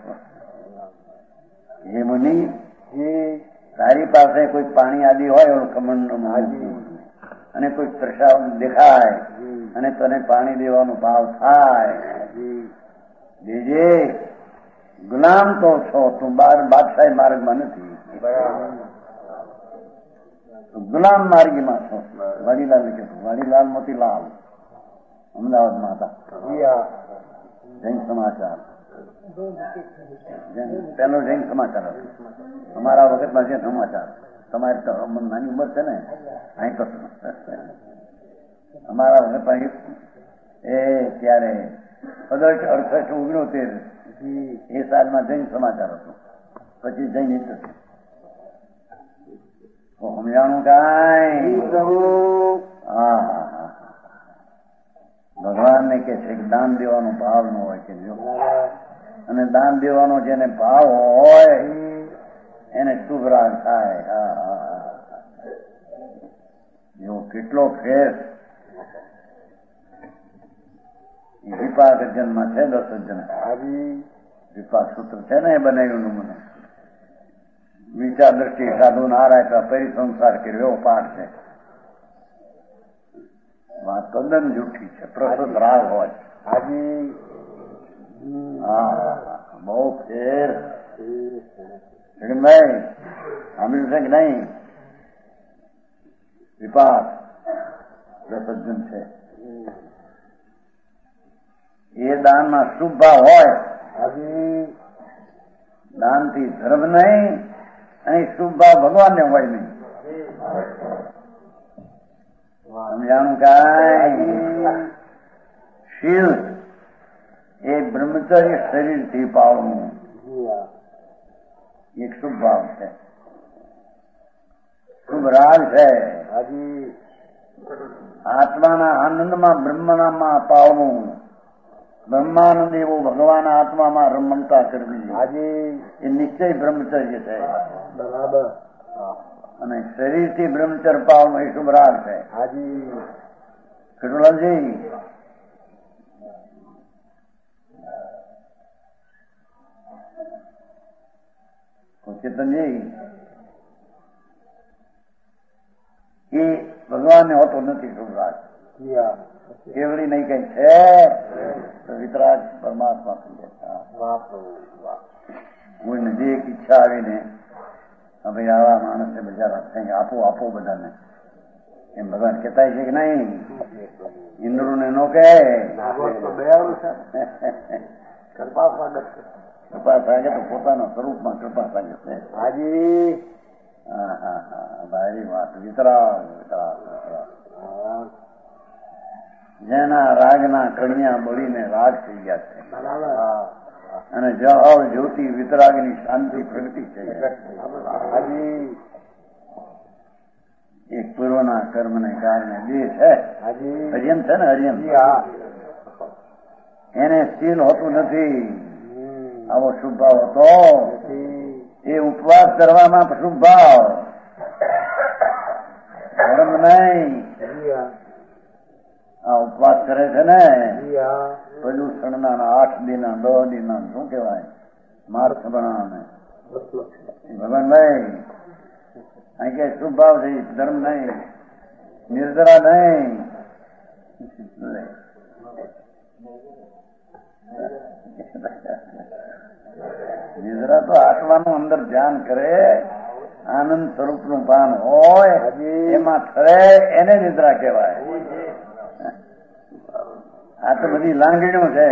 એ મુનિ તારી પાસે કોઈ પાણી આદિ હોય કમંડ અને કોઈ પ્રસાદ દેખાય અને તને પાણી દેવાનો ભાવ થાય દેજે. ગુલામ તો છો તું બાર બાદશાહી માર્ગમાં નથી ગુલામ માર્ગીમાં છો. વાડીલાલ ને કીધું વાડીલાલ મોતીલાલ અમદાવાદમાં હતા જૈન સમાચાર પેલો જૈન સમાચાર હતો અમારા વખતમાં જે સમાચાર તમારી તો નાની ઉંમર છે ને અહીં તો અમારા વખતમાં એ ત્યારે અડસઠ અડસઠ ઓગણોતેર એ સાલમાં જૈન સમાચાર હતો પછી જૈન હિત સમજાણું કાંઈ. હા હા હા ભગવાન ને કે છે કે દાન દેવાનો ભાવ ન હોય કે જો અને દાન દેવાનો જેને ભાવ હોય એને શુભ રાગ થાય. હા હા જો કેટલો ફેર વિપાક જન્મ છે દસ જન વિપાક સૂત્ર છે ને એ બનાવ્યું મને વિચાર દ્રષ્ટિ સાધુ નારાયણ પરી સંસાર કર્યો પાઠ છે. વાત તદ્દન જૂઠી છે પ્રસદ રાગ હોય હા બહુ ફેર ભાઈ સાંભળ્યું છે કે નહીં વિપાક દસજન છે એ દાનમાં શુભ ભાવ હોય દાન થી ધર્મ નહીં અને શુભ ભાવ ભગવાનને હોય નહીં. સમજાણું કાંઈ. શીલ એ બ્રહ્મચર્ય શરીરથી પાળવું એક શુભ ભાવ છે. શુભ રાગ છે આત્માના આનંદમાં બ્રહ્મનામાં પાવવું. બ્રહ્માનંદ એવો ભગવાન આત્મામાં રમણતા કરવી આજે એ નિશ્ચય બ્રહ્મચર્ય છે. બરાબર અને શરીરથી બ્રહ્મચર પાવનો એ શુભ રાગ છે. હાજી કૃષ્ણલાલજી ચેતનજી એ ભગવાનને હોતો નથી શુભ રાગ. કેવડી નહીં કઈ છે તો વિતરાગ પરમાત્મા થઈ જતા. કોઈને જે એક ઈચ્છા આવીને ભાઈ આવા માણસને બજાર કંઈક આપો આપો બધાને એમ ભગવાન કહેતા છે કે નહીં? ઇન્દ્રુને નો કહે કૃપા સાગર તો પોતાના સ્વરૂપમાં કૃપા સાગર છે. હાજી હા હા હા ભારી વાત. વિતરાગ વિતરાગ વિતરાગ જેના રાગના કણિયા બળીને રાગ થઈ ગયા છે અને જળ જ્યોતિ વિતરાગની શાંતિ પ્રગતિ છે. એક પૂર્વના કર્મને કારણે બે છે. હરિયમ છે ને હરિયમ એને શીલ હોતું નથી. આવો શુભ ભાવ હતો એ ઉપવાસ કરવામાં શુભ ભાવ ધર્મ નહીં. આ ઉપવાસ કરે છે ને પ્રદૂષણના આઠ દિના દસ દિના શું કેવાય માર્ચ બનાવવાને ભગવાનભાઈ અહીં કે શુભ ભાવ છે. ધર્મ નહીં નિર્જરા નહીં. નિર્જરા તો આત્માનું અંદર ધ્યાન કરે આનંદ સ્વરૂપ નું પાન હોય એમાં ઠરે એને નિદ્રા કહેવાય. આ તો બધી લાંગણીઓ છે.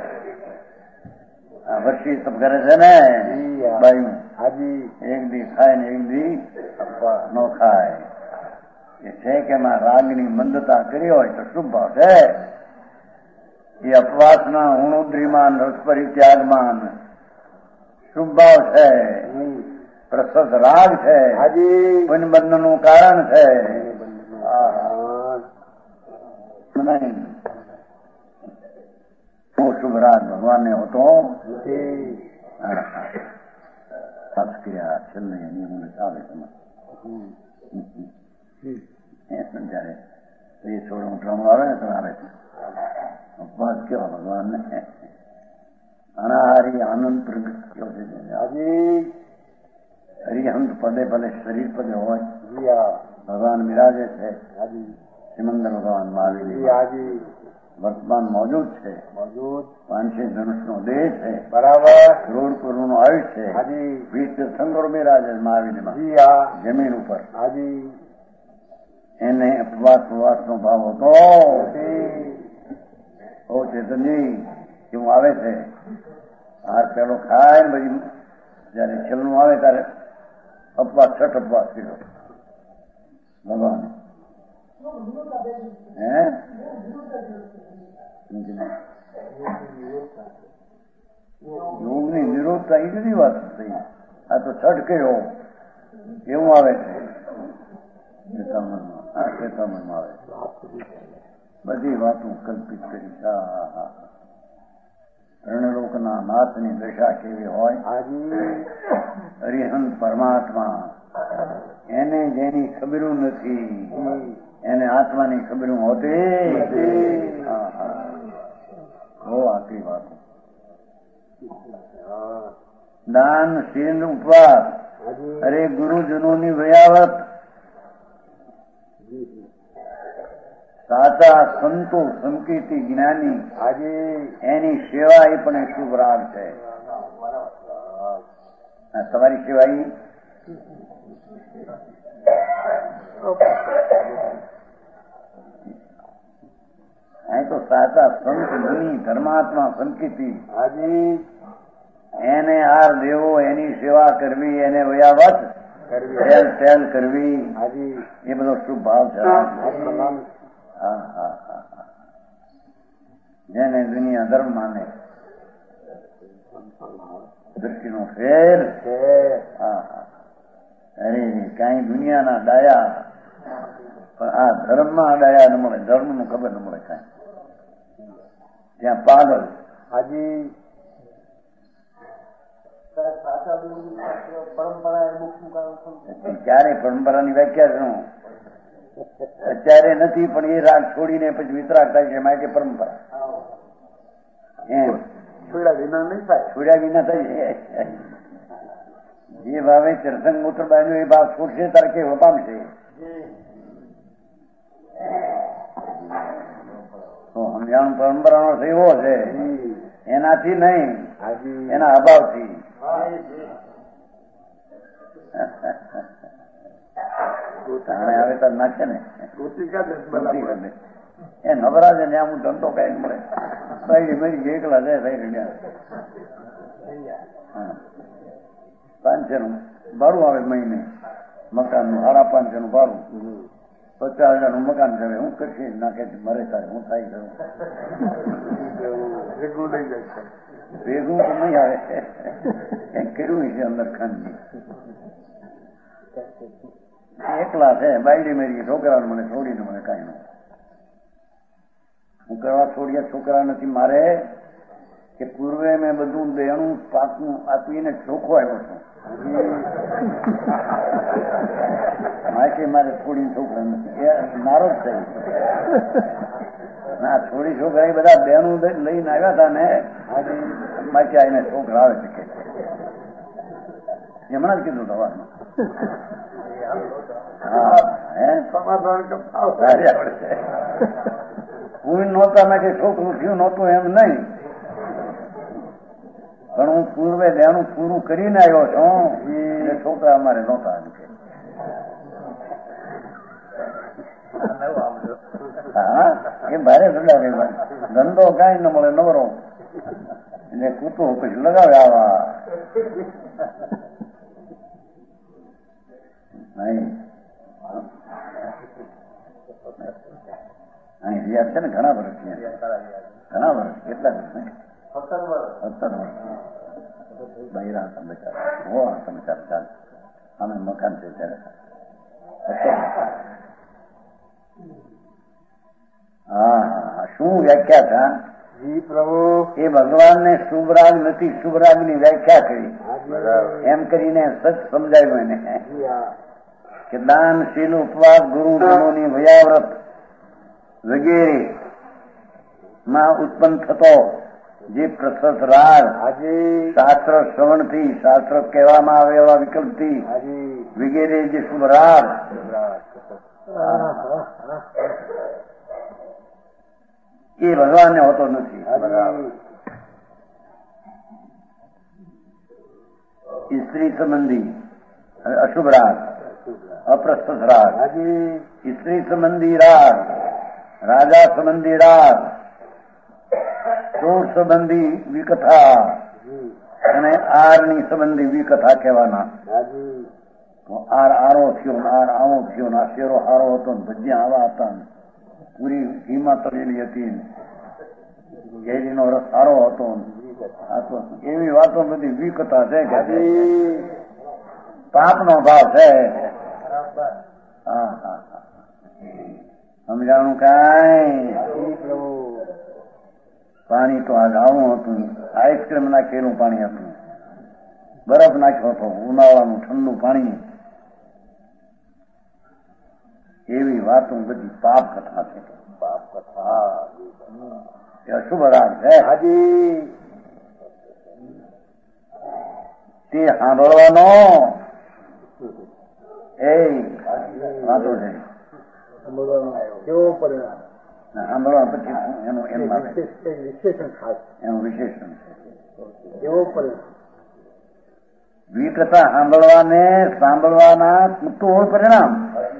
વર્ષી તપ કરે છે ને બાયું એક દી ખાય ને એક દી ન ખાય. એ છે કે એમાં રાગની મંદતા કરી હોય તો શુભ ભાવ છે. એ અપવાસના ઉણુદ્રીમાન રસ પરિત્યાગમાન શુભ ભાવ છે. પ્રશસ્ત રાગ છે. પુણ્યબંધ નું કારણ છે. શુભ રાગ ભગવાનને હોતો ક્રિયા છેલ્લે નિયમોને ચાલે જયારે એ છોડ ઉઠવામાં આવે ને તો આવે છે ઉપવાસ કેવા ભગવાનને અનાહારી આનંદ પ્રગટ થયો છે. હરિહંત પદે ભલે શરીર પદે હોય ભગવાન બિરાજે છે. સિમંદર ભગવાન મહાવીર વર્તમાન મોજૂદ છે. પાંચે ધનુષ નો દેહ છે. બરાબર. કરોડ કરોડ નું આયુષ છે. વીસ તીર્થંકરો બિરાજે મહાવીરમાં જમીન ઉપર. એને ઉપવાસ ઉપવાસ નો ભાવ હતો. ઓ ચેતનજી કેવું આવે છે હાર પેલો ખાય ને પછી જયારે છેલ્લું આવે ત્યારે અપવાસ છઠ અપવાસ કર્યો ભગવાન. હે યોગની નિરોધતા એ બધી વાત થઈ. આ તો છઠ કર્યો એવું આવે છે ચેતામનમાં. આ ચેતામનમાં આવે બધી વાતો કલ્પિત કરી. રણલોકના નાથની દશા કેવી હોય. હરિહંત પરમાત્મા એને જેની ખબરું નથી એને આત્માની ખબરું હોતી. બહુ આકરી વાતો. દાન શીલ ઉપવાસ અરે ગુરુજનોની વયાવત સાચા સંતો સંકેતી જ્ઞાની એની સેવા એ પણ એક શુભ રાગ છે. તમારી સેવા એ અહીં તો સાચા સંત મુનિ ધર્માત્મા સંકેતી એને હાર દેવો એની સેવા કરવી એને વયાવત સેલ સેલ કરવી એ બધો શુભ ભાવ છે. હા હા હા જેને દુનિયા ધર્મ માને દ્રષ્ટિનો ફેર છે. હા હા અરે કઈ દુનિયાના ડાયા પણ આ ધર્મમાં ડાયા ન મળે. ધર્મ નું ખબર ન મળે કઈ. ત્યાં પાગલ હાજી ક્યારે પરંપરાની વ્યાખ્યા શું? અત્યારે નથી, પણ એ રાગ છોડીને પછી વિતરાગ થાય છે, માટે પરંપરા. એમ છોડ્યા વિના નહીં થાય, છોડ્યા વિના થાય. જે ભાવે ચરસંગ મૂત્ર બાંધ્યો એ ભાવ છોડશે તારે કેવો પામશે. તો સમજાણું પરંપરાનો અર્થ એવો છે, એનાથી નહીં, એના અભાવથી. આવે તો નાખે ને એ નવરાજ ને આમ ધંધો કઈ મળે મેરી એકલા જાય. પાંચસો નું ભાડું આવે મહિને મકાન નું, સાડા પાંચસો નું ભાડું, પચાસ હજાર નું મકાન કરે. હું કરશે નાખે મરે તારે હું થાય કરું ભેગું તો નહીં આવે. કઈક કર્યું છે અંદર ખાનની. એકલા છે, બાયડી મેરી છોકરા મને છોડીને મને કઈ ન. હું કરવા છોડ્યા છોકરા નથી મારે, કે પૂર્વે મેં બધું દેણું પાકનું આપીને ચોખ્ખો આવ્યો છું. માટે મારે છોડી છોકરા નથી, એ મારો જ થયું. ના છોડી છોકરા એ બધા દેણું લઈને આવ્યા હતા ને, બાકી આવીને છોકરા આવે શકે. હમણાં જ કીધું થવાનું. હું નહોતા નાખે છોકરું થયું નહોતું એમ નહીં, પણ હું પૂર્વે દેણું પૂરું કરીને આવ્યો છું. એ છોકરા અમારે નહોતા. હા એ ભારે ધંધા રે, ધંધો કઈ ન મળે નવરો એટલે કૂતું પછી લગાવે આવા. અહીં રિયાદ છે ને ઘણા વર્ષ, ઘણા વર્ષ, કેટલા વર્ષ ને સત્તર વર્ષ બૈરા હતા બેચારા. હો તમે ચાલ ચાલ અમે મકાન છે ત્યારે હા હા શું વ્યાખ્યા હતા જી પ્રભુ? એ ભગવાન ને શુભરાગ નથી, શુભરાગ ની વ્યાખ્યા કરી એમ કરીને સચ સમજાવ્યું એને કે દાનશીલ, ઉપવાસ, ગુરુ ગુણોની વયાવ્રત વગેરે માં ઉત્પન્ન થતો જે પ્રશસ્ત રાગ શાસ્ત્ર શ્રવણ થી, શાસ્ત્ર કહેવામાં આવે એવા વિકલ્પ થી વગેરે જે શુભ રાગ એ ભગવાનને હોતો નથી. સ્ત્રી સંબંધી અશુભ રાગ, અપ્રસ્તુત રાગ, સ્ત્રી સંબંધી રાગ, રાજા સંબંધી રાગ, ચોર સંબંધી વિકથા અને આરની સંબંધી વિકથા કહેવાના. આર આરો થયો, આર આવો થયો, આ શેરો હારો હતો, ભજીયા આવા હતા, પૂરી ઘીમાં તળેલી હતી, ઘેરીનો રસ સારો હતો, એવી વાતો બધી વિકથા છે કે પાપનો ભાવ છે. હા હા હા સમજાણું કાંઈ? પાણી તો આજ આવું હતું, આઈસ્ક્રીમ નાખેલું પાણી હતું, બરફ નાખ્યો હતો, ઉનાળાનું ઠંડુ પાણી. એવી વાતો બધી પાપ કથા છે. પાપ કથા એ અશુભ રાગ છે. હાજી તે સાંભળવાનો એ વાતો છે. કેવો પરિણામ સાંભળવા પછી એનું એમ વિશેષણ ખાસ એનું વિશેષણ કેવો પરિણામ. વિકથા સાંભળવાને સાંભળવાના કુતૂહળ પરિણામ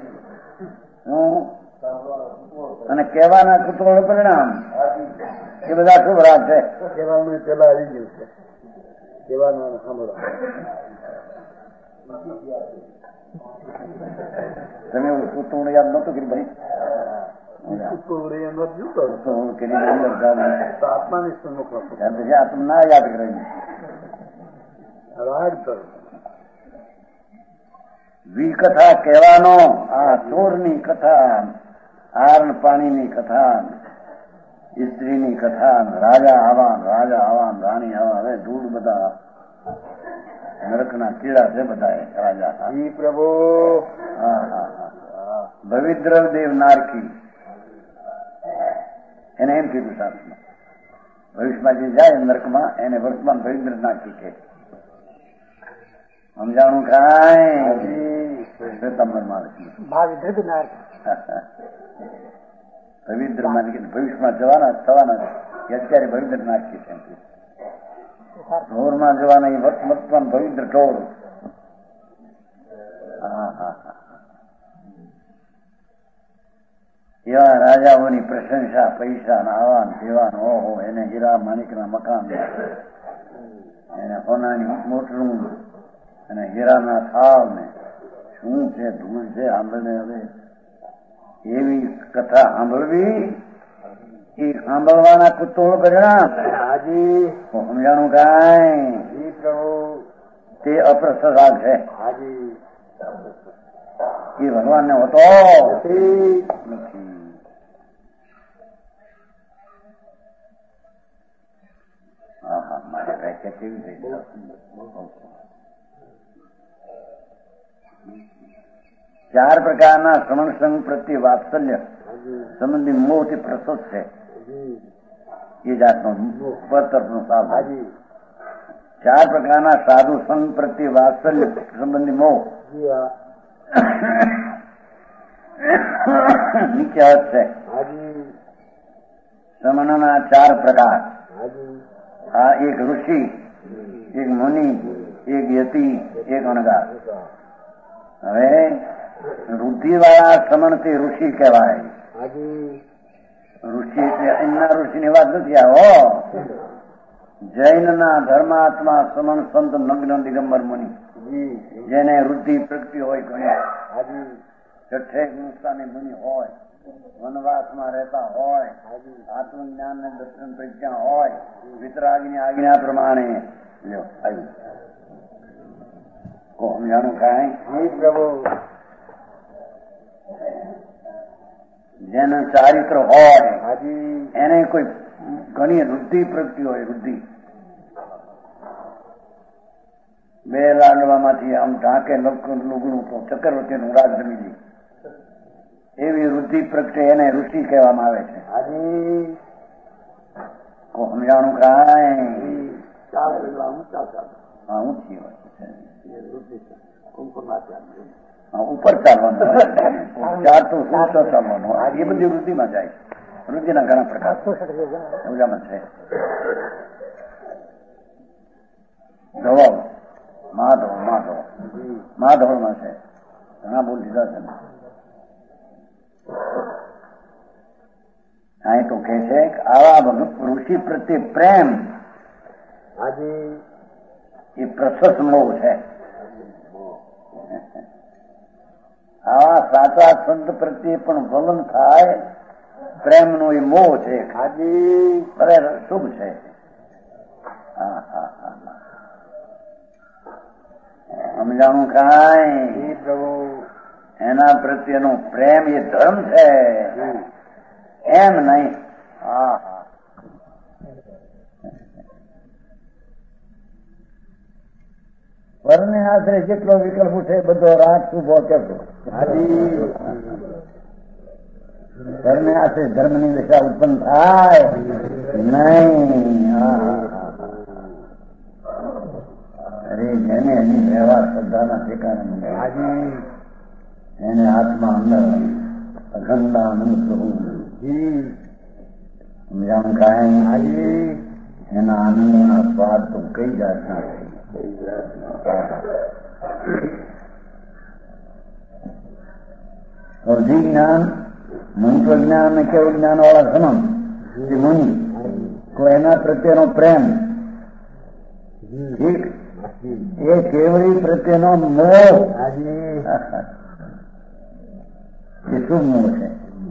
અને કહેવાના કુતૂહળ પરિણામ એ બધા શુભ રાગ છે. કહેવાનું પેલા આવી ગયું છે, કહેવાનું સાંભળવા. તમે કુતૂહળ યાદ નતું કે ભાઈ? આત્માની સન્મુખ આત્મા ના યાદ કરે વિકથા કહેવાનો. આ ચોરની કથા, આર પાણીની કથા, સ્ત્રીની કથા, રાજા આવાન, રાજા આવાન, રાણી આવાન, હવે ધૂળ બધા નરકના કીડા છે બધા રાજા. જી પ્રભુ. હા હા હા. ભવિદ્ર દેવ નારકી એને એમ કીધું શાસ્ત્રમાં, ભવિષ્યમાં જે જાય નરકમાં એને વર્તમાન ભવિદ્ર નારકી કે સમજાણું કાંઈ શ્વેતાંબરમાં ભવિદ્ર નારકી ભવિષ્યમાં જવાના થવાના છે અત્યારે ભવિદ્ર નારકી છે. ઢોરમાં જવાના એ વર્તમાન ભવિદ્ર ઢોર. હા હા હા. એવા રાજાઓની પ્રશંસા, પૈસા આવાન દેવાન, ઓહો એને હીરા માણિકના મકાન, એને સોનાની મોટરું અને હીરાના થાળ ને શું છે ધૂળ છે સાંભળને. હવે એવી કથા સાંભળવી એ સાંભળવાના કુતૂહલ પરિણામ. હાજી. સમજાણું કાંઈ તે અપ્રસરાગ છે. હાજી. એ ભગવાનને હોતો નથી. હા હા મારે વ્યાખ્યા કેવી થઈ ચાર પ્રકારના શ્રવણ સંઘ પ્રત્યે વાત્સલ્ય સંબંધી મોહથી પ્રસ્તુત છે. એ જાતનો તરફનો સાવ. ચાર પ્રકારના સાધુ સંઘ પ્રત્યે વાત્સલ્ય સંબંધી મોહ નીચે અર્થ છે. શ્રમણના ચાર પ્રકાર. આ એક ઋષિ, એક મુનિ, એક યતિ, એક અણગાર. હવે રુધિ વાળા શ્રમણથી ઋષિ કહેવાય. ઋષિ એટલે એમના ઋષિની વાત નથી આવો. જૈનના ધર્માત્મા શ્રમણ સંત નગ્ન દિગંબર મુનિ જેને વૃદ્ધિ પ્રગતિ હોય ઘણી છઠ્ઠે ગુણસ્થાની મુનિ હોય, વનવાસમાં રહેતા હોય, આત્મજ્ઞાન ને દર્શન પ્રજ્ઞા હોય, વિતરાગની આજ્ઞા પ્રમાણે આવ્યું. સમજાણું કાંઈ પ્રભુ. જેનું ચારિત્ર હોય એને કોઈ ઘણી વૃદ્ધિ પ્રગતિ હોય. વૃદ્ધિ બે લાડવામાંથી આમ ઢાંકે લુગડું તો ચક્રવર્તીનું રાજ જમી લે એવી વૃદ્ધિ પ્રગટે એને ઋષિ કહેવામાં આવે છે. સમજાણું કાંઈ હા ઊંચી હોય ઉપર ચાલવાનું ચારતું સૂત્ર ચાલવાનું આ એ બધી વૃદ્ધિમાં જાય. વૃદ્ધિના ઘણા પ્રકાર સમજામાં છે. ધવલ માધવ માધવ માધવમાં છે ઘણા બોલ દીધા છે. અહીં તો કે છે કે આવા ઋષિ પ્રત્યે પ્રેમ એ પ્રશસ્ત મોહ છે. આવા સાચા સંત પ્રત્યે પણ વલન થાય પ્રેમનો એ મોહ છે. ખાજી ભલે શુભ છે. હા હા હા સમજાણું કાંઈ પ્રભુ. એના પ્રત્યેનો પ્રેમ એ ધર્મ છે એમ નહીં. હા હા વરને આશરે જેટલો વિકલ્પ છે બધો રાગ શુભો કરતો. વરને આશરે ધર્મની દિશા ઉત્પન્ન થાય નહીં. અરે જેને એની વ્યવહાર શ્રદ્ધાના ઠેકાણે એને આત્મા અંદર અખંડાનંદ સમજાણ કાંઈ એના આનંદના સ્વાદ તો કઈ જાતના છે. અવધિ જ્ઞાન મંત્ર જ્ઞાન અને કેવળ જ્ઞાન વાળા સમમ જે મુનિ તો એના પ્રત્યેનો પ્રેમ ઠીક એ કેવળી પ્રત્યેનો મોહ એ શું મોહ છે.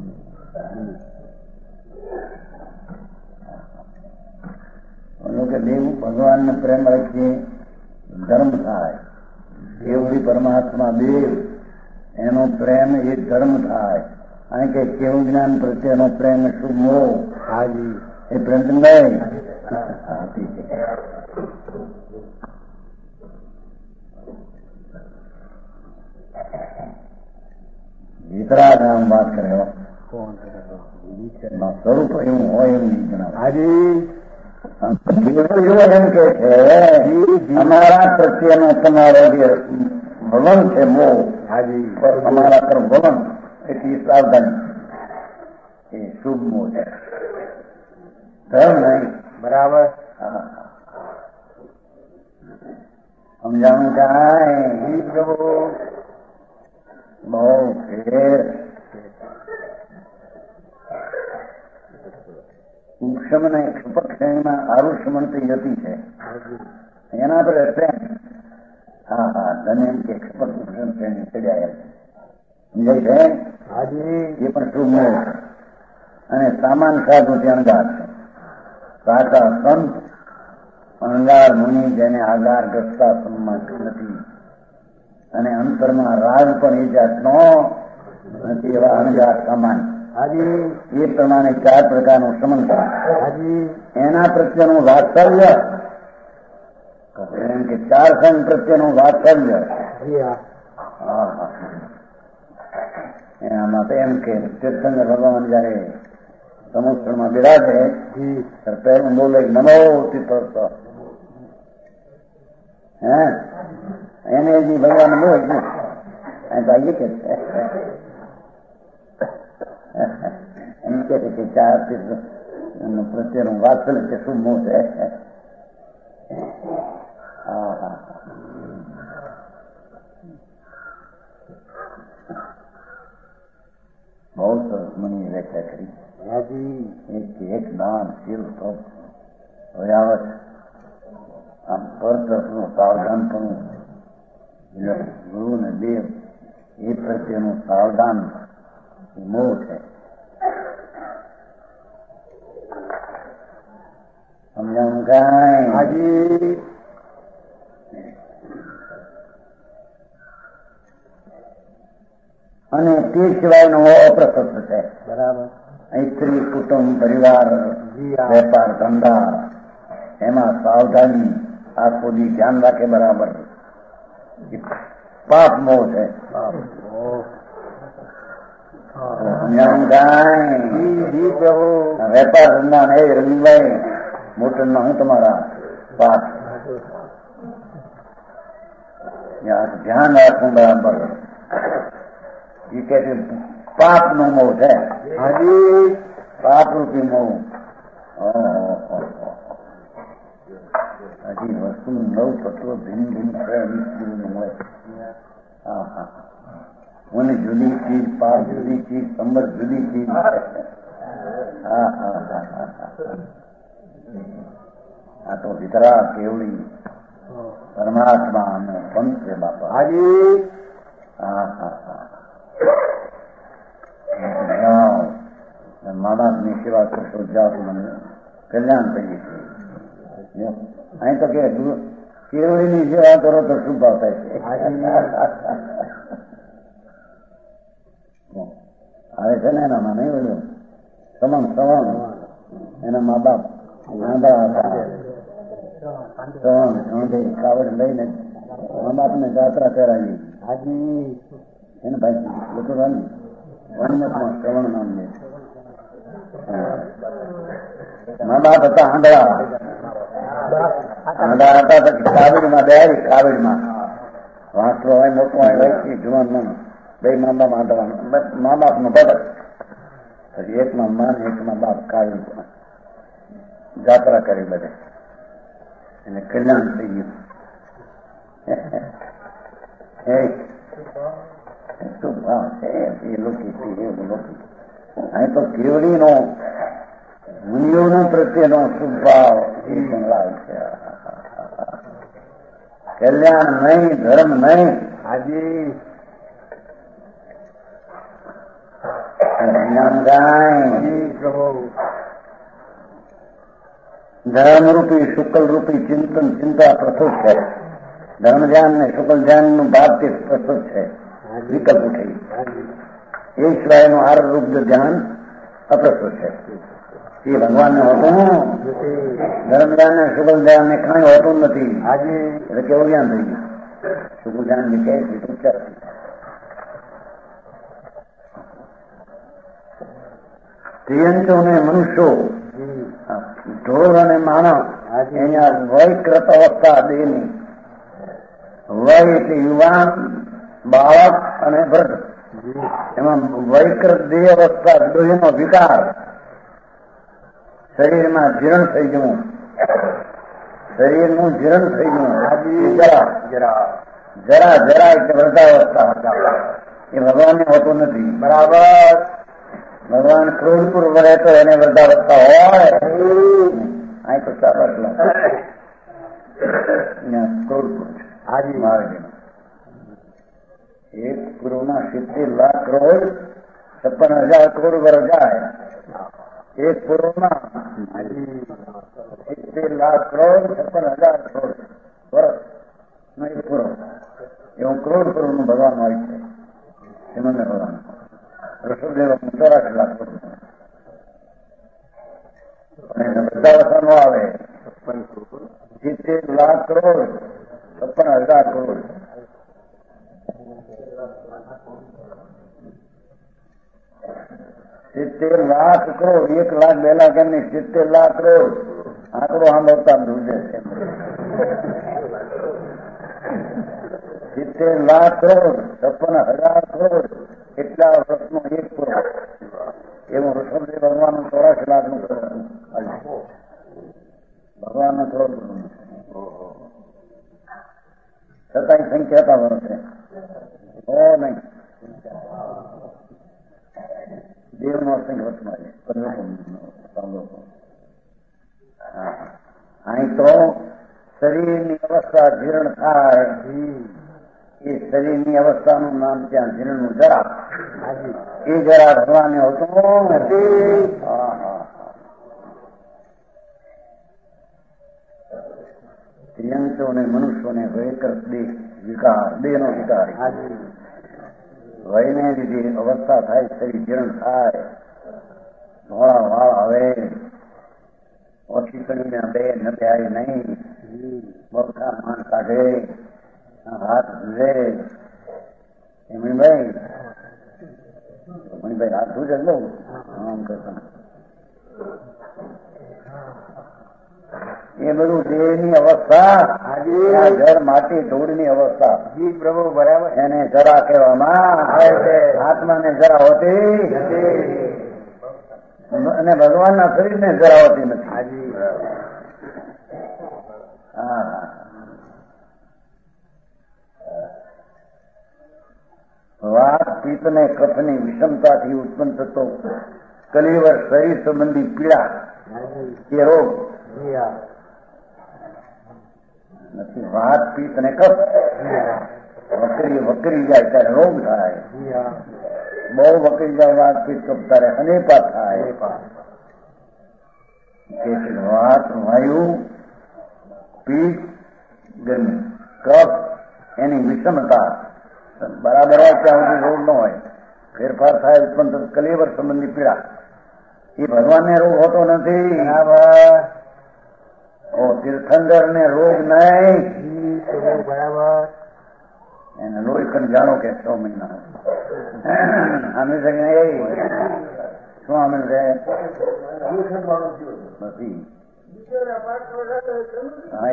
કે દેવ ભગવાનને પ્રેમ રાખીએ ધર્મ થાય. કેવળી પરમાત્મા દેવ એનો પ્રેમ એ ધર્મ થાય. અહીં કે કેવું જ્ઞાન પ્રત્યેનો પ્રેમ શું મોહ હાજી એ પ્રેમ નહીં. વિતરાગામ વાત કર્યો સ્વરૂપ એવું હોય એવું નહીં જણાવે. હાજી એમ કે છે અમારા પ્રત્યેનો તમારો જે વલણ છે મોહ, હાજી અમારા પર વલણ એટલી સાવધાની એ શુભ મોહ છે. ધર્મ નહીં. બરાબર. સમજાણું કાંઈ પ્રભુ બહુ ફેર ઉપશમ ને ક્ષપક શ્રેણીમાં આરુષમણતી જતી છે એના પર પ્રેમ. હા હા ધને એમ કે ક્ષપક ઉપશમ શ્રેણી ચડ્યા સમજાય છે. હાજી એ પણ શુભ મોહ છે. અને સામાન સાધુ તે અણગાર છે. સાચા સંત અણગાર મુનિ જેને આગાર ગસતા સન્માન નથી અને અંતરમાં રાગ પણ એ જાતનો નથી એવા અણગાર સામાન. હાજી એ પ્રમાણે ચાર પ્રકારનું સમન્તા. હાજી એના પ્રત્યેનું વાત્સલ્ય એમ કે ચાર સંઘ પ્રત્યેનું વાત્સલ્ય. એના માટે એમ કે તીર્થંકર ભગવાન જયારે સમુદ્રમાં બિરાજે પહેલું બોલે નમો તીર્થ હે એને હજી ભગવાન બોલ ને આવીએ કે એમ કે છે કે ચાર તીર્થ પ્રત્યેનું વાત્સલ્ય છે શું મોહ છે. હા હા બહુ સરસ મને વ્યાખ્યા કરી. એક એક દાન શીલ તો આવત આમ પરતરફનું સાવધાન પણ ગુરુ ને દેવ એ પ્રત્યેનું સાવધાન મોહ છે. સમજાવું કાંઈ. હાજી અને તે સિવાયનો અપ્રસક્ત છે. બરાબર. અહીં સ્ત્રી કુટુંબ પરિવાર વેપાર ધંધા એમાં સાવધાની આખો દી ધ્યાન રાખે બરાબર પાપ મોહ છે. વેપાર ધંધા ને રવિભાઈ મોટર ના હું તમારા પાપ ધ્યાન રાખવું બરાબર એ કે છે પાપ નો મોહ છે. હાજી પાપ રૂપી મોહ. હજી વસ્તુ નવ તત્વો ભિન્ન ભિન્ન છે હોય. હા હા મને જુદી ચીજ પાપ જુદી ચીજ સંબંધ જુદી ચીજ. હા હા હા હા આ તો વિતરા કેવડી પરમાત્મા અને પંચ છે બાપા. હાજી હા હા હા મા બાપ ની સેવા કરશો જાઓ મને કલ્યાણ થઈ ગયું. અહીં તો કે કેવડી ની સેવા કરો તો શું ભાવ થાય છે. હવે છે ને એનામાં નહીં બોલ્યું તમામ સવાલ એના મા બાપ આંધા હતા. કાવડ લઈને મા બાપ ને જાત્રા કરાવી. હાજી એને ભાઈ લોકો શ્રવણ નામ લે મા બાપ હતા આંધળા આંધળા હતા પછી કાવડમાં બેહારી કાવડમાં વાંસલો હોય મોટો હોય જુવાન મન બે મા બાપ આંધળા મા બાપ નો બદલ પછી એકમાં માન એકમાં બાપ કાવડ જાત્રા કરી બધે એને કલ્યાણ થઈ ગયું. શું ભાવ છે એ લોકી અહીં તો કેવડી નો મુનિઓનો પ્રત્યેનો શુભાવ એ પણ લાવ છે. કલ્યાણ નહીં ધર્મ નહીં. હાજી ધર્મરૂપી શુક્લ રૂપી ચિંતન ચિંતા પ્રસ્તુત છે. ધર્મ ધ્યાન ને શુક્લ ધ્યાન નું ભાગ તે પ્રસ્તુત છે. વિકલ્પ ઉઠી એ સિવાયનું આરરૂપ ધ્યાન અપ્રસ્તુત છે. એ ભગવાનને હોતું ધર્મ ધ્યાન ને શુક્લ ધ્યાન ને કઈ હોતું નથી. આજે એટલે કેવું જ્ઞાન થઈ ગયું શુક્લ ધ્યાન ને કે સ્ત્રીયંતો ને મનુષ્યો, ઢોર અને માનવ, અહીંયા વયકૃત અવસ્થા દેહની. વય એટલે યુવાન, બાળક અને વૃદ્ધ. એમાં વયકૃત દેહ અવસ્થા દેહનો વિકાર, શરીરમાં જીર્ણ થઈ જવું, શરીરનું જીર્ણ થઈ જવું. જરા જરા જરા જરા એટલે વૃદ્ધાવસ્થા. એ ભગવાનને હોતું નથી. બરાબર. ભગવાન ક્રોધપૂર્વ રહે તો એને વૃદ્ધાવસ્થા હોય. આ તો ચાર ક્રોધપુર હાજી મહારાજ એક પૂર્વમાં સિત્તેર લાખ કરોડ છપ્પન હજાર કરોડ વર્ષ જાય. એક પૂર્વમાં સિત્તેર લાખ કરોડ છપ્પન હજાર કરોડ વર્ષ નો એક પૂર્વ. એવું કરોડ કરોડ નું ભગવાન હોય છે. શ્રીમંદર ભગવાન ઋષભદેવ ચોરાશી લાખ કરોડ અને વૃદ્ધાવસ્થા નો આવે. સિત્તેર લાખ કરોડ છપ્પન હજાર કરોડ. સિત્તેર લાખ કરોડ એક લાખ બે લાખ એમ નહીં, સિત્તેર લાખ કરોડ આંકડો સાંભળતા ધૂજે છે. સિત્તેર લાખ કરોડ છપ્પન હજાર કરોડ એટલા વર્ષનો એક કરોડ. એવું ઋષભદેવ ભગવાનનું ચોરાશી લાખ નું કરોડ ભગવાનનો કરોડ છતાંય સંખ્યા વર્ષે હો નહીં. દેવનો સંખ્યા અહીં તો શરીરની અવસ્થા જીર્ણ થાય. એ શરીરની અવસ્થાનું નામ ત્યાં જીર્ણનું જરા. એ જરા ભગવાનને હોતું નથી. સ્ત્રીયંશોને મનુષ્યોને વયકૃત દેહ વિકાર, દેહનો વિકાર. વયને લીધે અવસ્થા થાય, શરીર જીર્ણ થાય, ધોળા વાળ આવે, ઓછી કરીને બે નબ્યાય નહીં, બરખા માન કાઢે, હાથ ધુએ. મણિભાઈ મણિભાઈ હાથ ધુજે બહુ આમ કરતા. એ બધું દેહની અવસ્થા, જળ માટી ધૂળની અવસ્થા. જી પ્રભુ બરાબર. એને જરા કહેવામાં આવે છે. આત્માને જરા હોતી અને ભગવાનના શરીરને જરા હોતી નથી. હા વાત પિત્ત ને કફની વિષમતાથી ઉત્પન્ન થતો કલીવર શરીર સંબંધી પીડા એ રોગ નથી. વાત પિત્ત ને કફ વકરી વકરી જાય ત્યારે રોગ થાય. બહુ વકરી જાય વાત પિત્ત કફ ત્યારે અનેપા થાય. વાત વાયુ પિત્ત ગરમી કફ એની વિષમતા બરાબર હોય ત્યાં સુધી રોગ ન હોય. ફેરફાર થાય ઉત્પન્ન થતો કલીવર સંબંધી પીડા એ ભગવાનને રોગ હોતો નથી. બરાબર. ઓ તીર્થંકર ને રોગ નહીં. બરાબર. એને લોહી ખંડ જાણો કે છ મહિના આમે છે કે શું આમે છે નથી. હા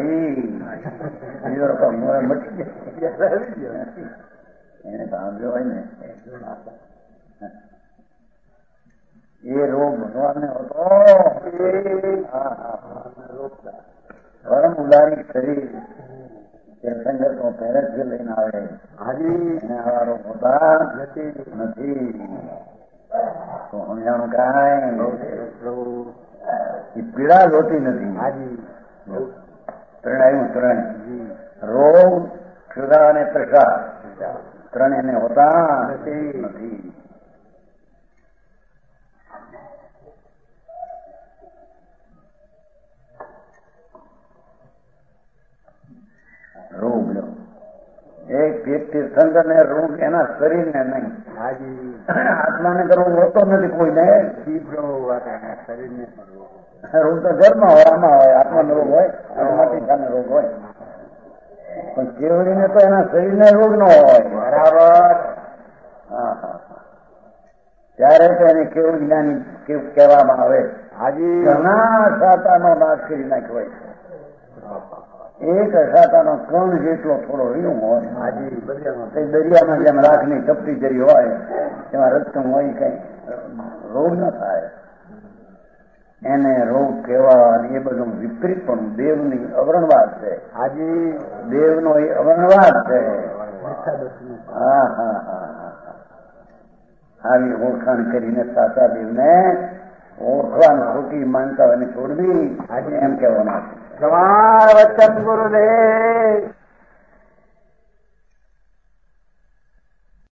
એને સાંભળ્યો હોય ને એ રોગ ભગવાનને હતો. પરમ ઉદારી શરીર તીર્થંકર તો પહેરેથી લઈને આવે. હાજી એને આવા રોગ હોતા નથી. તો સમજાણું કાંઈ એ પીડા જોતી નથી. હાજી ત્રણ આવ્યું. ત્રણ રોગ, ક્ષુધા અને તૃષા ત્રણ એને હોતા નથી. રોગ લો એક તીર્થંકર ને રોગ એના શરીરને નહીં. આત્માને તો રોગ હોતો નથી કોઈને. શરીરને રોગ તો ઘરમાં હોય, આમાં હોય, આત્માનો રોગ હોય, માટીકાને રોગ હોય. પણ કેવડીને તો એના શરીરને રોગ ન હોય. બરાબર. હા હા ત્યારે તો એને કેવું જ્ઞાની કેવું કહેવામાં આવે. હાજી ઘણા સાતાનો નાશ કરી નાખ્યો છે. એક સાતાનો કણ જેટલો થોડો રહ્યો હોય. હાજી દરિયામાં જેમ રાખની તપતી જરી હોય એમાં રક્તમ હોય, કઈ રોગ ન થાય. એને રોગ કહેવા એ બધું વિપરીત પણ દેવની અવરણવાદ છે. હાજી દેવનો એ અવરણવાદ છે. હા હા હા આવી ઓળખાણ કરીને સાચા દેવને ઓળખવાની ખોટી માનતા એને છોડવી આજે એમ કહેવાનું. વચન ગુરુદેવ.